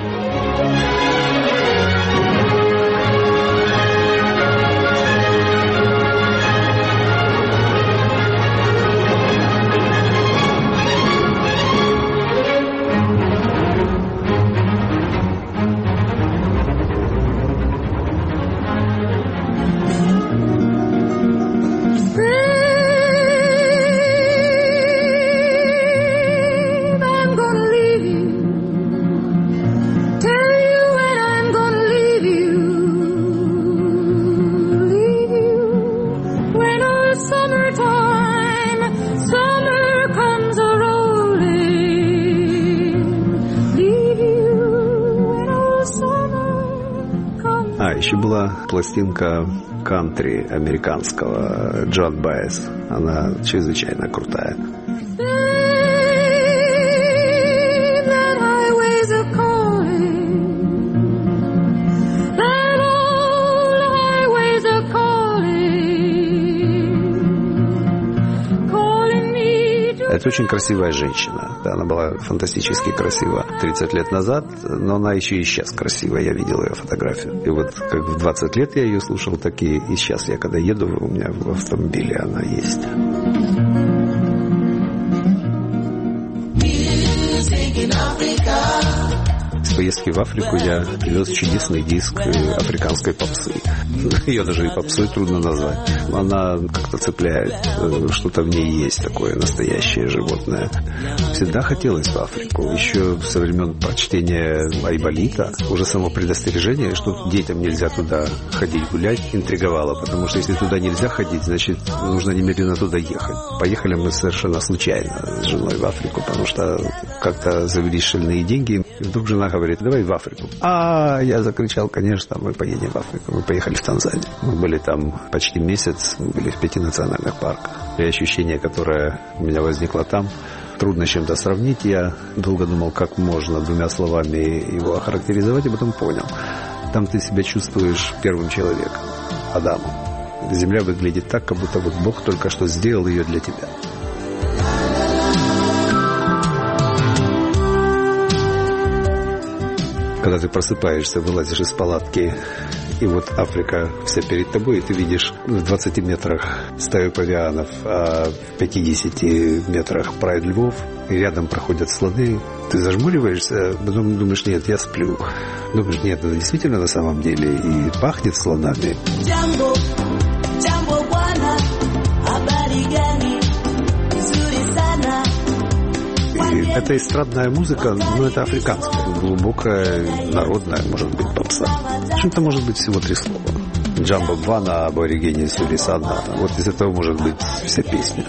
S21: Еще была пластинка кантри американского Джон Байес. Она чрезвычайно крутая. Это очень красивая женщина. Да, она была фантастически красива 30 лет назад, но она еще и сейчас красивая. Я видел ее фотографию. И вот как в 20 лет я ее слушал, так и сейчас я, когда еду, у меня в автомобиле она есть. С поездки в Африку я вез чудесный диск африканской попсы. Ее даже и попсой трудно назвать. Она как-то цепляет, что-то в ней есть такое настоящее животное. Всегда хотелось в Африку. Еще со времен прочтения Айболита уже само предостережение, что детям нельзя туда ходить гулять, интриговало. Потому что если туда нельзя ходить, значит, нужно немедленно туда ехать. Поехали мы совершенно случайно с женой в Африку, потому что как-то завелись шальные деньги. И вдруг жена говорит: давай в Африку. Я закричал: конечно, мы поедем в Африку. Мы поехали в Танзанию. Мы были там почти месяц, мы были в 5 национальных парках. И ощущение, которое у меня возникло там, трудно с чем-то сравнить. Я долго думал, как можно 2 словами его охарактеризовать, и потом понял. Там ты себя чувствуешь первым человеком, Адамом. Земля выглядит так, как будто вот Бог только что сделал ее для тебя. Когда ты просыпаешься, вылазишь из палатки И вот Африка вся перед тобой, и ты видишь в 20 метрах стаю павианов, а в 50 метрах прайд львов, и рядом проходят слоны. Ты зажмуриваешься, потом думаешь, нет, я сплю. Думаешь, нет, это действительно на самом деле и пахнет слонами. И это эстрадная музыка, но это африканская, глубокая, народная, может быть, попса. В общем-то, может быть всего 3 слова. Джамбо Бвана, аборигени Сурисана. Вот из этого может быть вся песня.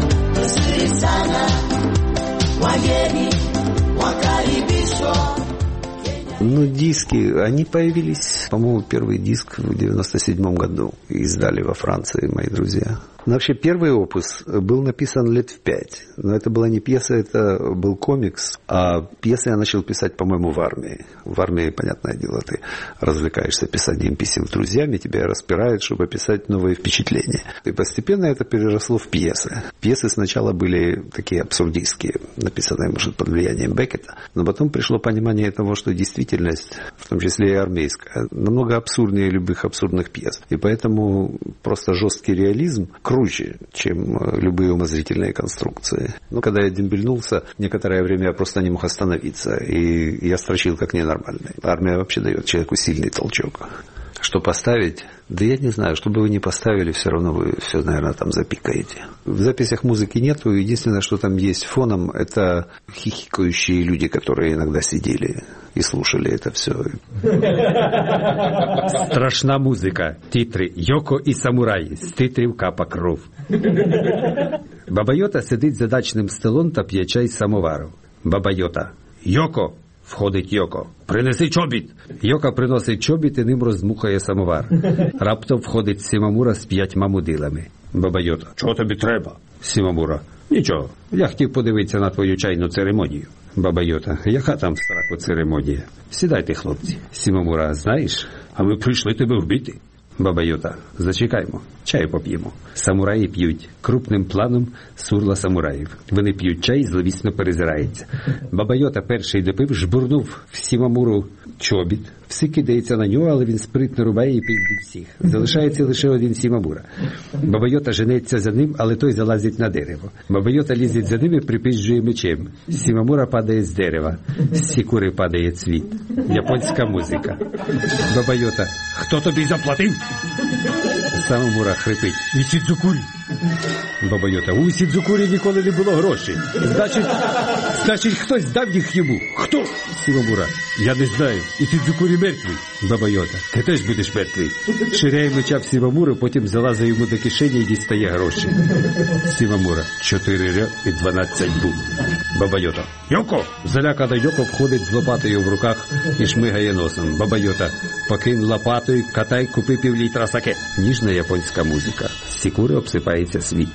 S21: Ну, диски, они появились, по-моему, первый диск в 97 году. И издали во Франции мои друзья. Но вообще первый опус был написан лет в 5. Но это была не пьеса, это был комикс. А пьесы я начал писать, по-моему, в армии. В армии, понятное дело, ты развлекаешься писанием писем с друзьями, тебя распирают, чтобы писать новые впечатления. И постепенно это переросло в пьесы. Пьесы сначала были такие абсурдистские, написанные, может, под влиянием Беккета. Но потом пришло понимание того, что действительность, в том числе и армейская, намного абсурднее любых абсурдных пьес. И поэтому просто жесткий реализм круче, чем любые умозрительные конструкции. Но когда я дембельнулся, некоторое время я просто не мог остановиться. И я строчил как ненормальный. Армия вообще дает человеку сильный толчок. Что поставить? Да я не знаю, что бы вы ни поставили, все равно вы все, наверное, там запикаете. В записях музыки нету. Единственное, что там есть фоном, это хихикающие люди, которые иногда сидели и слушали это все.
S3: Страшна музика. Титри «Йоко і самурай» з титрів «Капа кров». Баба Йота сидить за дачним столом та п'є чай з самовару. Баба Йота: «Йоко!» Входить Йоко: «Принеси чобіт!» Йока приносить чобіт і ним роздмухає самовар. Раптом входить Сімамура з 5 мудилами. Баба Йота: «Чого тобі треба?» Сімамура: «Нічого, я хотів подивитися на твою чайну церемонію». Баба Йота: «Яка там страху церемонія? Сідайте, хлопці». Сімамура: «Знаєш, а ми прийшли тебе вбити». Баба Йота: «Зачекаймо, чаю поп'ємо». Самураї п'ють. Крупним планом сурла самураїв. Вони п'ють чай, зловісно перезираються. Баба Йота перший допив, жбурнув в Сімамуру чобіт. Всі кидаються на нього, але він спритно рубає і п'є всіх. Залишається лише один Сімамура. Баба Йота женеться за ним, але той залазить на дерево. Баба Йота лізе за ним і припизджує мечем. Сімамура падає з дерева. З сікури падає цвіт. Японська музика. Баба Йота: «Хто тобі заплатив?» Сімамура хрипить: «І Сідзукурі». Баба Йота: «У Сідзукурі ніколи не було грошей. Значить, хтось дав їх йому. Хто?» Сімамура: «Я не знаю. І Сідзукурі мертвий». Баба Йота: «Ти теж будеш мертвий». Ширяє меча в Сімамуру, потім залазить йому до кишені і дістає гроші. Сімамура: «4 ря і 12 бу». Баба Йота: «Йоко!» Залякана Йоко входить з лопатою в руках і шмигає носом. Баба Йота: «Покинь лопатою, катай, купи півлітра саке». Ніжна японська музика. З сікури обсипається світ.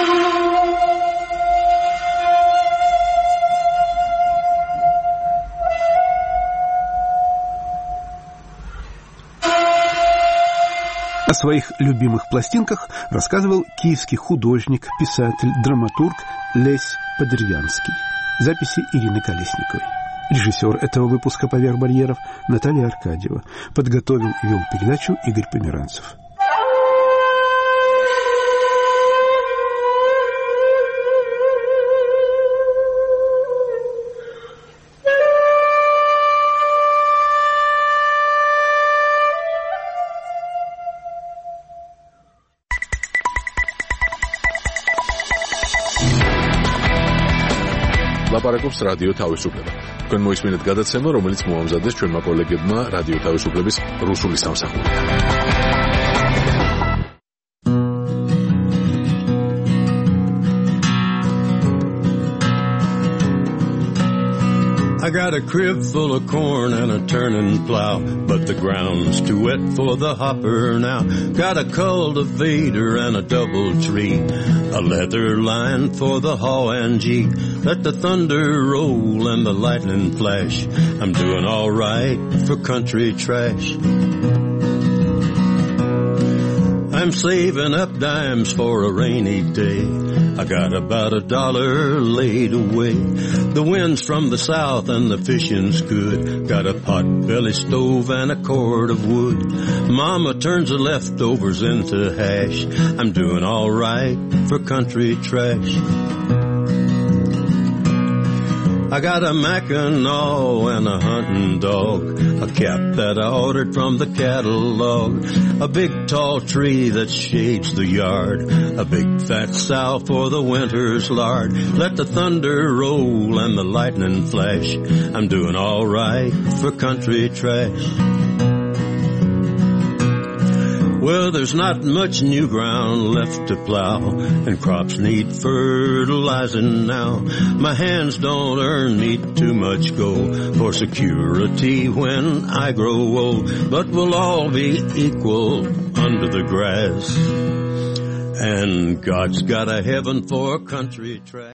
S4: О своих любимых пластинках рассказывал киевский художник, писатель, драматург Лесь Подервянский. Записи Ирины Колесниковой. Режиссер этого выпуска «Поверх барьеров» Наталья Аркадьева. Подготовил и вел передачу Игорь Померанцев.
S1: ლაპარაკობს რადიო თავისუფლება. თქვენ მოისმინეთ გადაცემა, რომელიც მოამზადეს ჩვენმა კოლეგებმა რადიო თავისუფლების რუსული სამსახურიდან.
S22: I got a crib full of corn and a turning plow, but the ground's too wet for the hopper now. Got a cultivator and a double tree, a leather line for the hoe and gee. Let the thunder roll and the lightning flash. I'm doing all right for country trash. I I'm saving up dimes for a rainy day. I got about $1 laid away. The wind's from the south and the fishing's good. Got a pot-belly stove and a cord of wood. Mama turns the leftovers into hash. I'm doing all right for country trash. I got a Mackinaw and a hunting dog, a cap that I ordered from the catalog, a big tall tree that shades the yard, a big fat sow for the winter's lard. Let the thunder roll and the lightning flash. I'm doing all right for country trash. Well, there's not much new ground left to plow, and crops need fertilizing now. My hands don't earn me too much gold for security when I grow old, but we'll all be equal under the grass, and God's got a heaven for country track.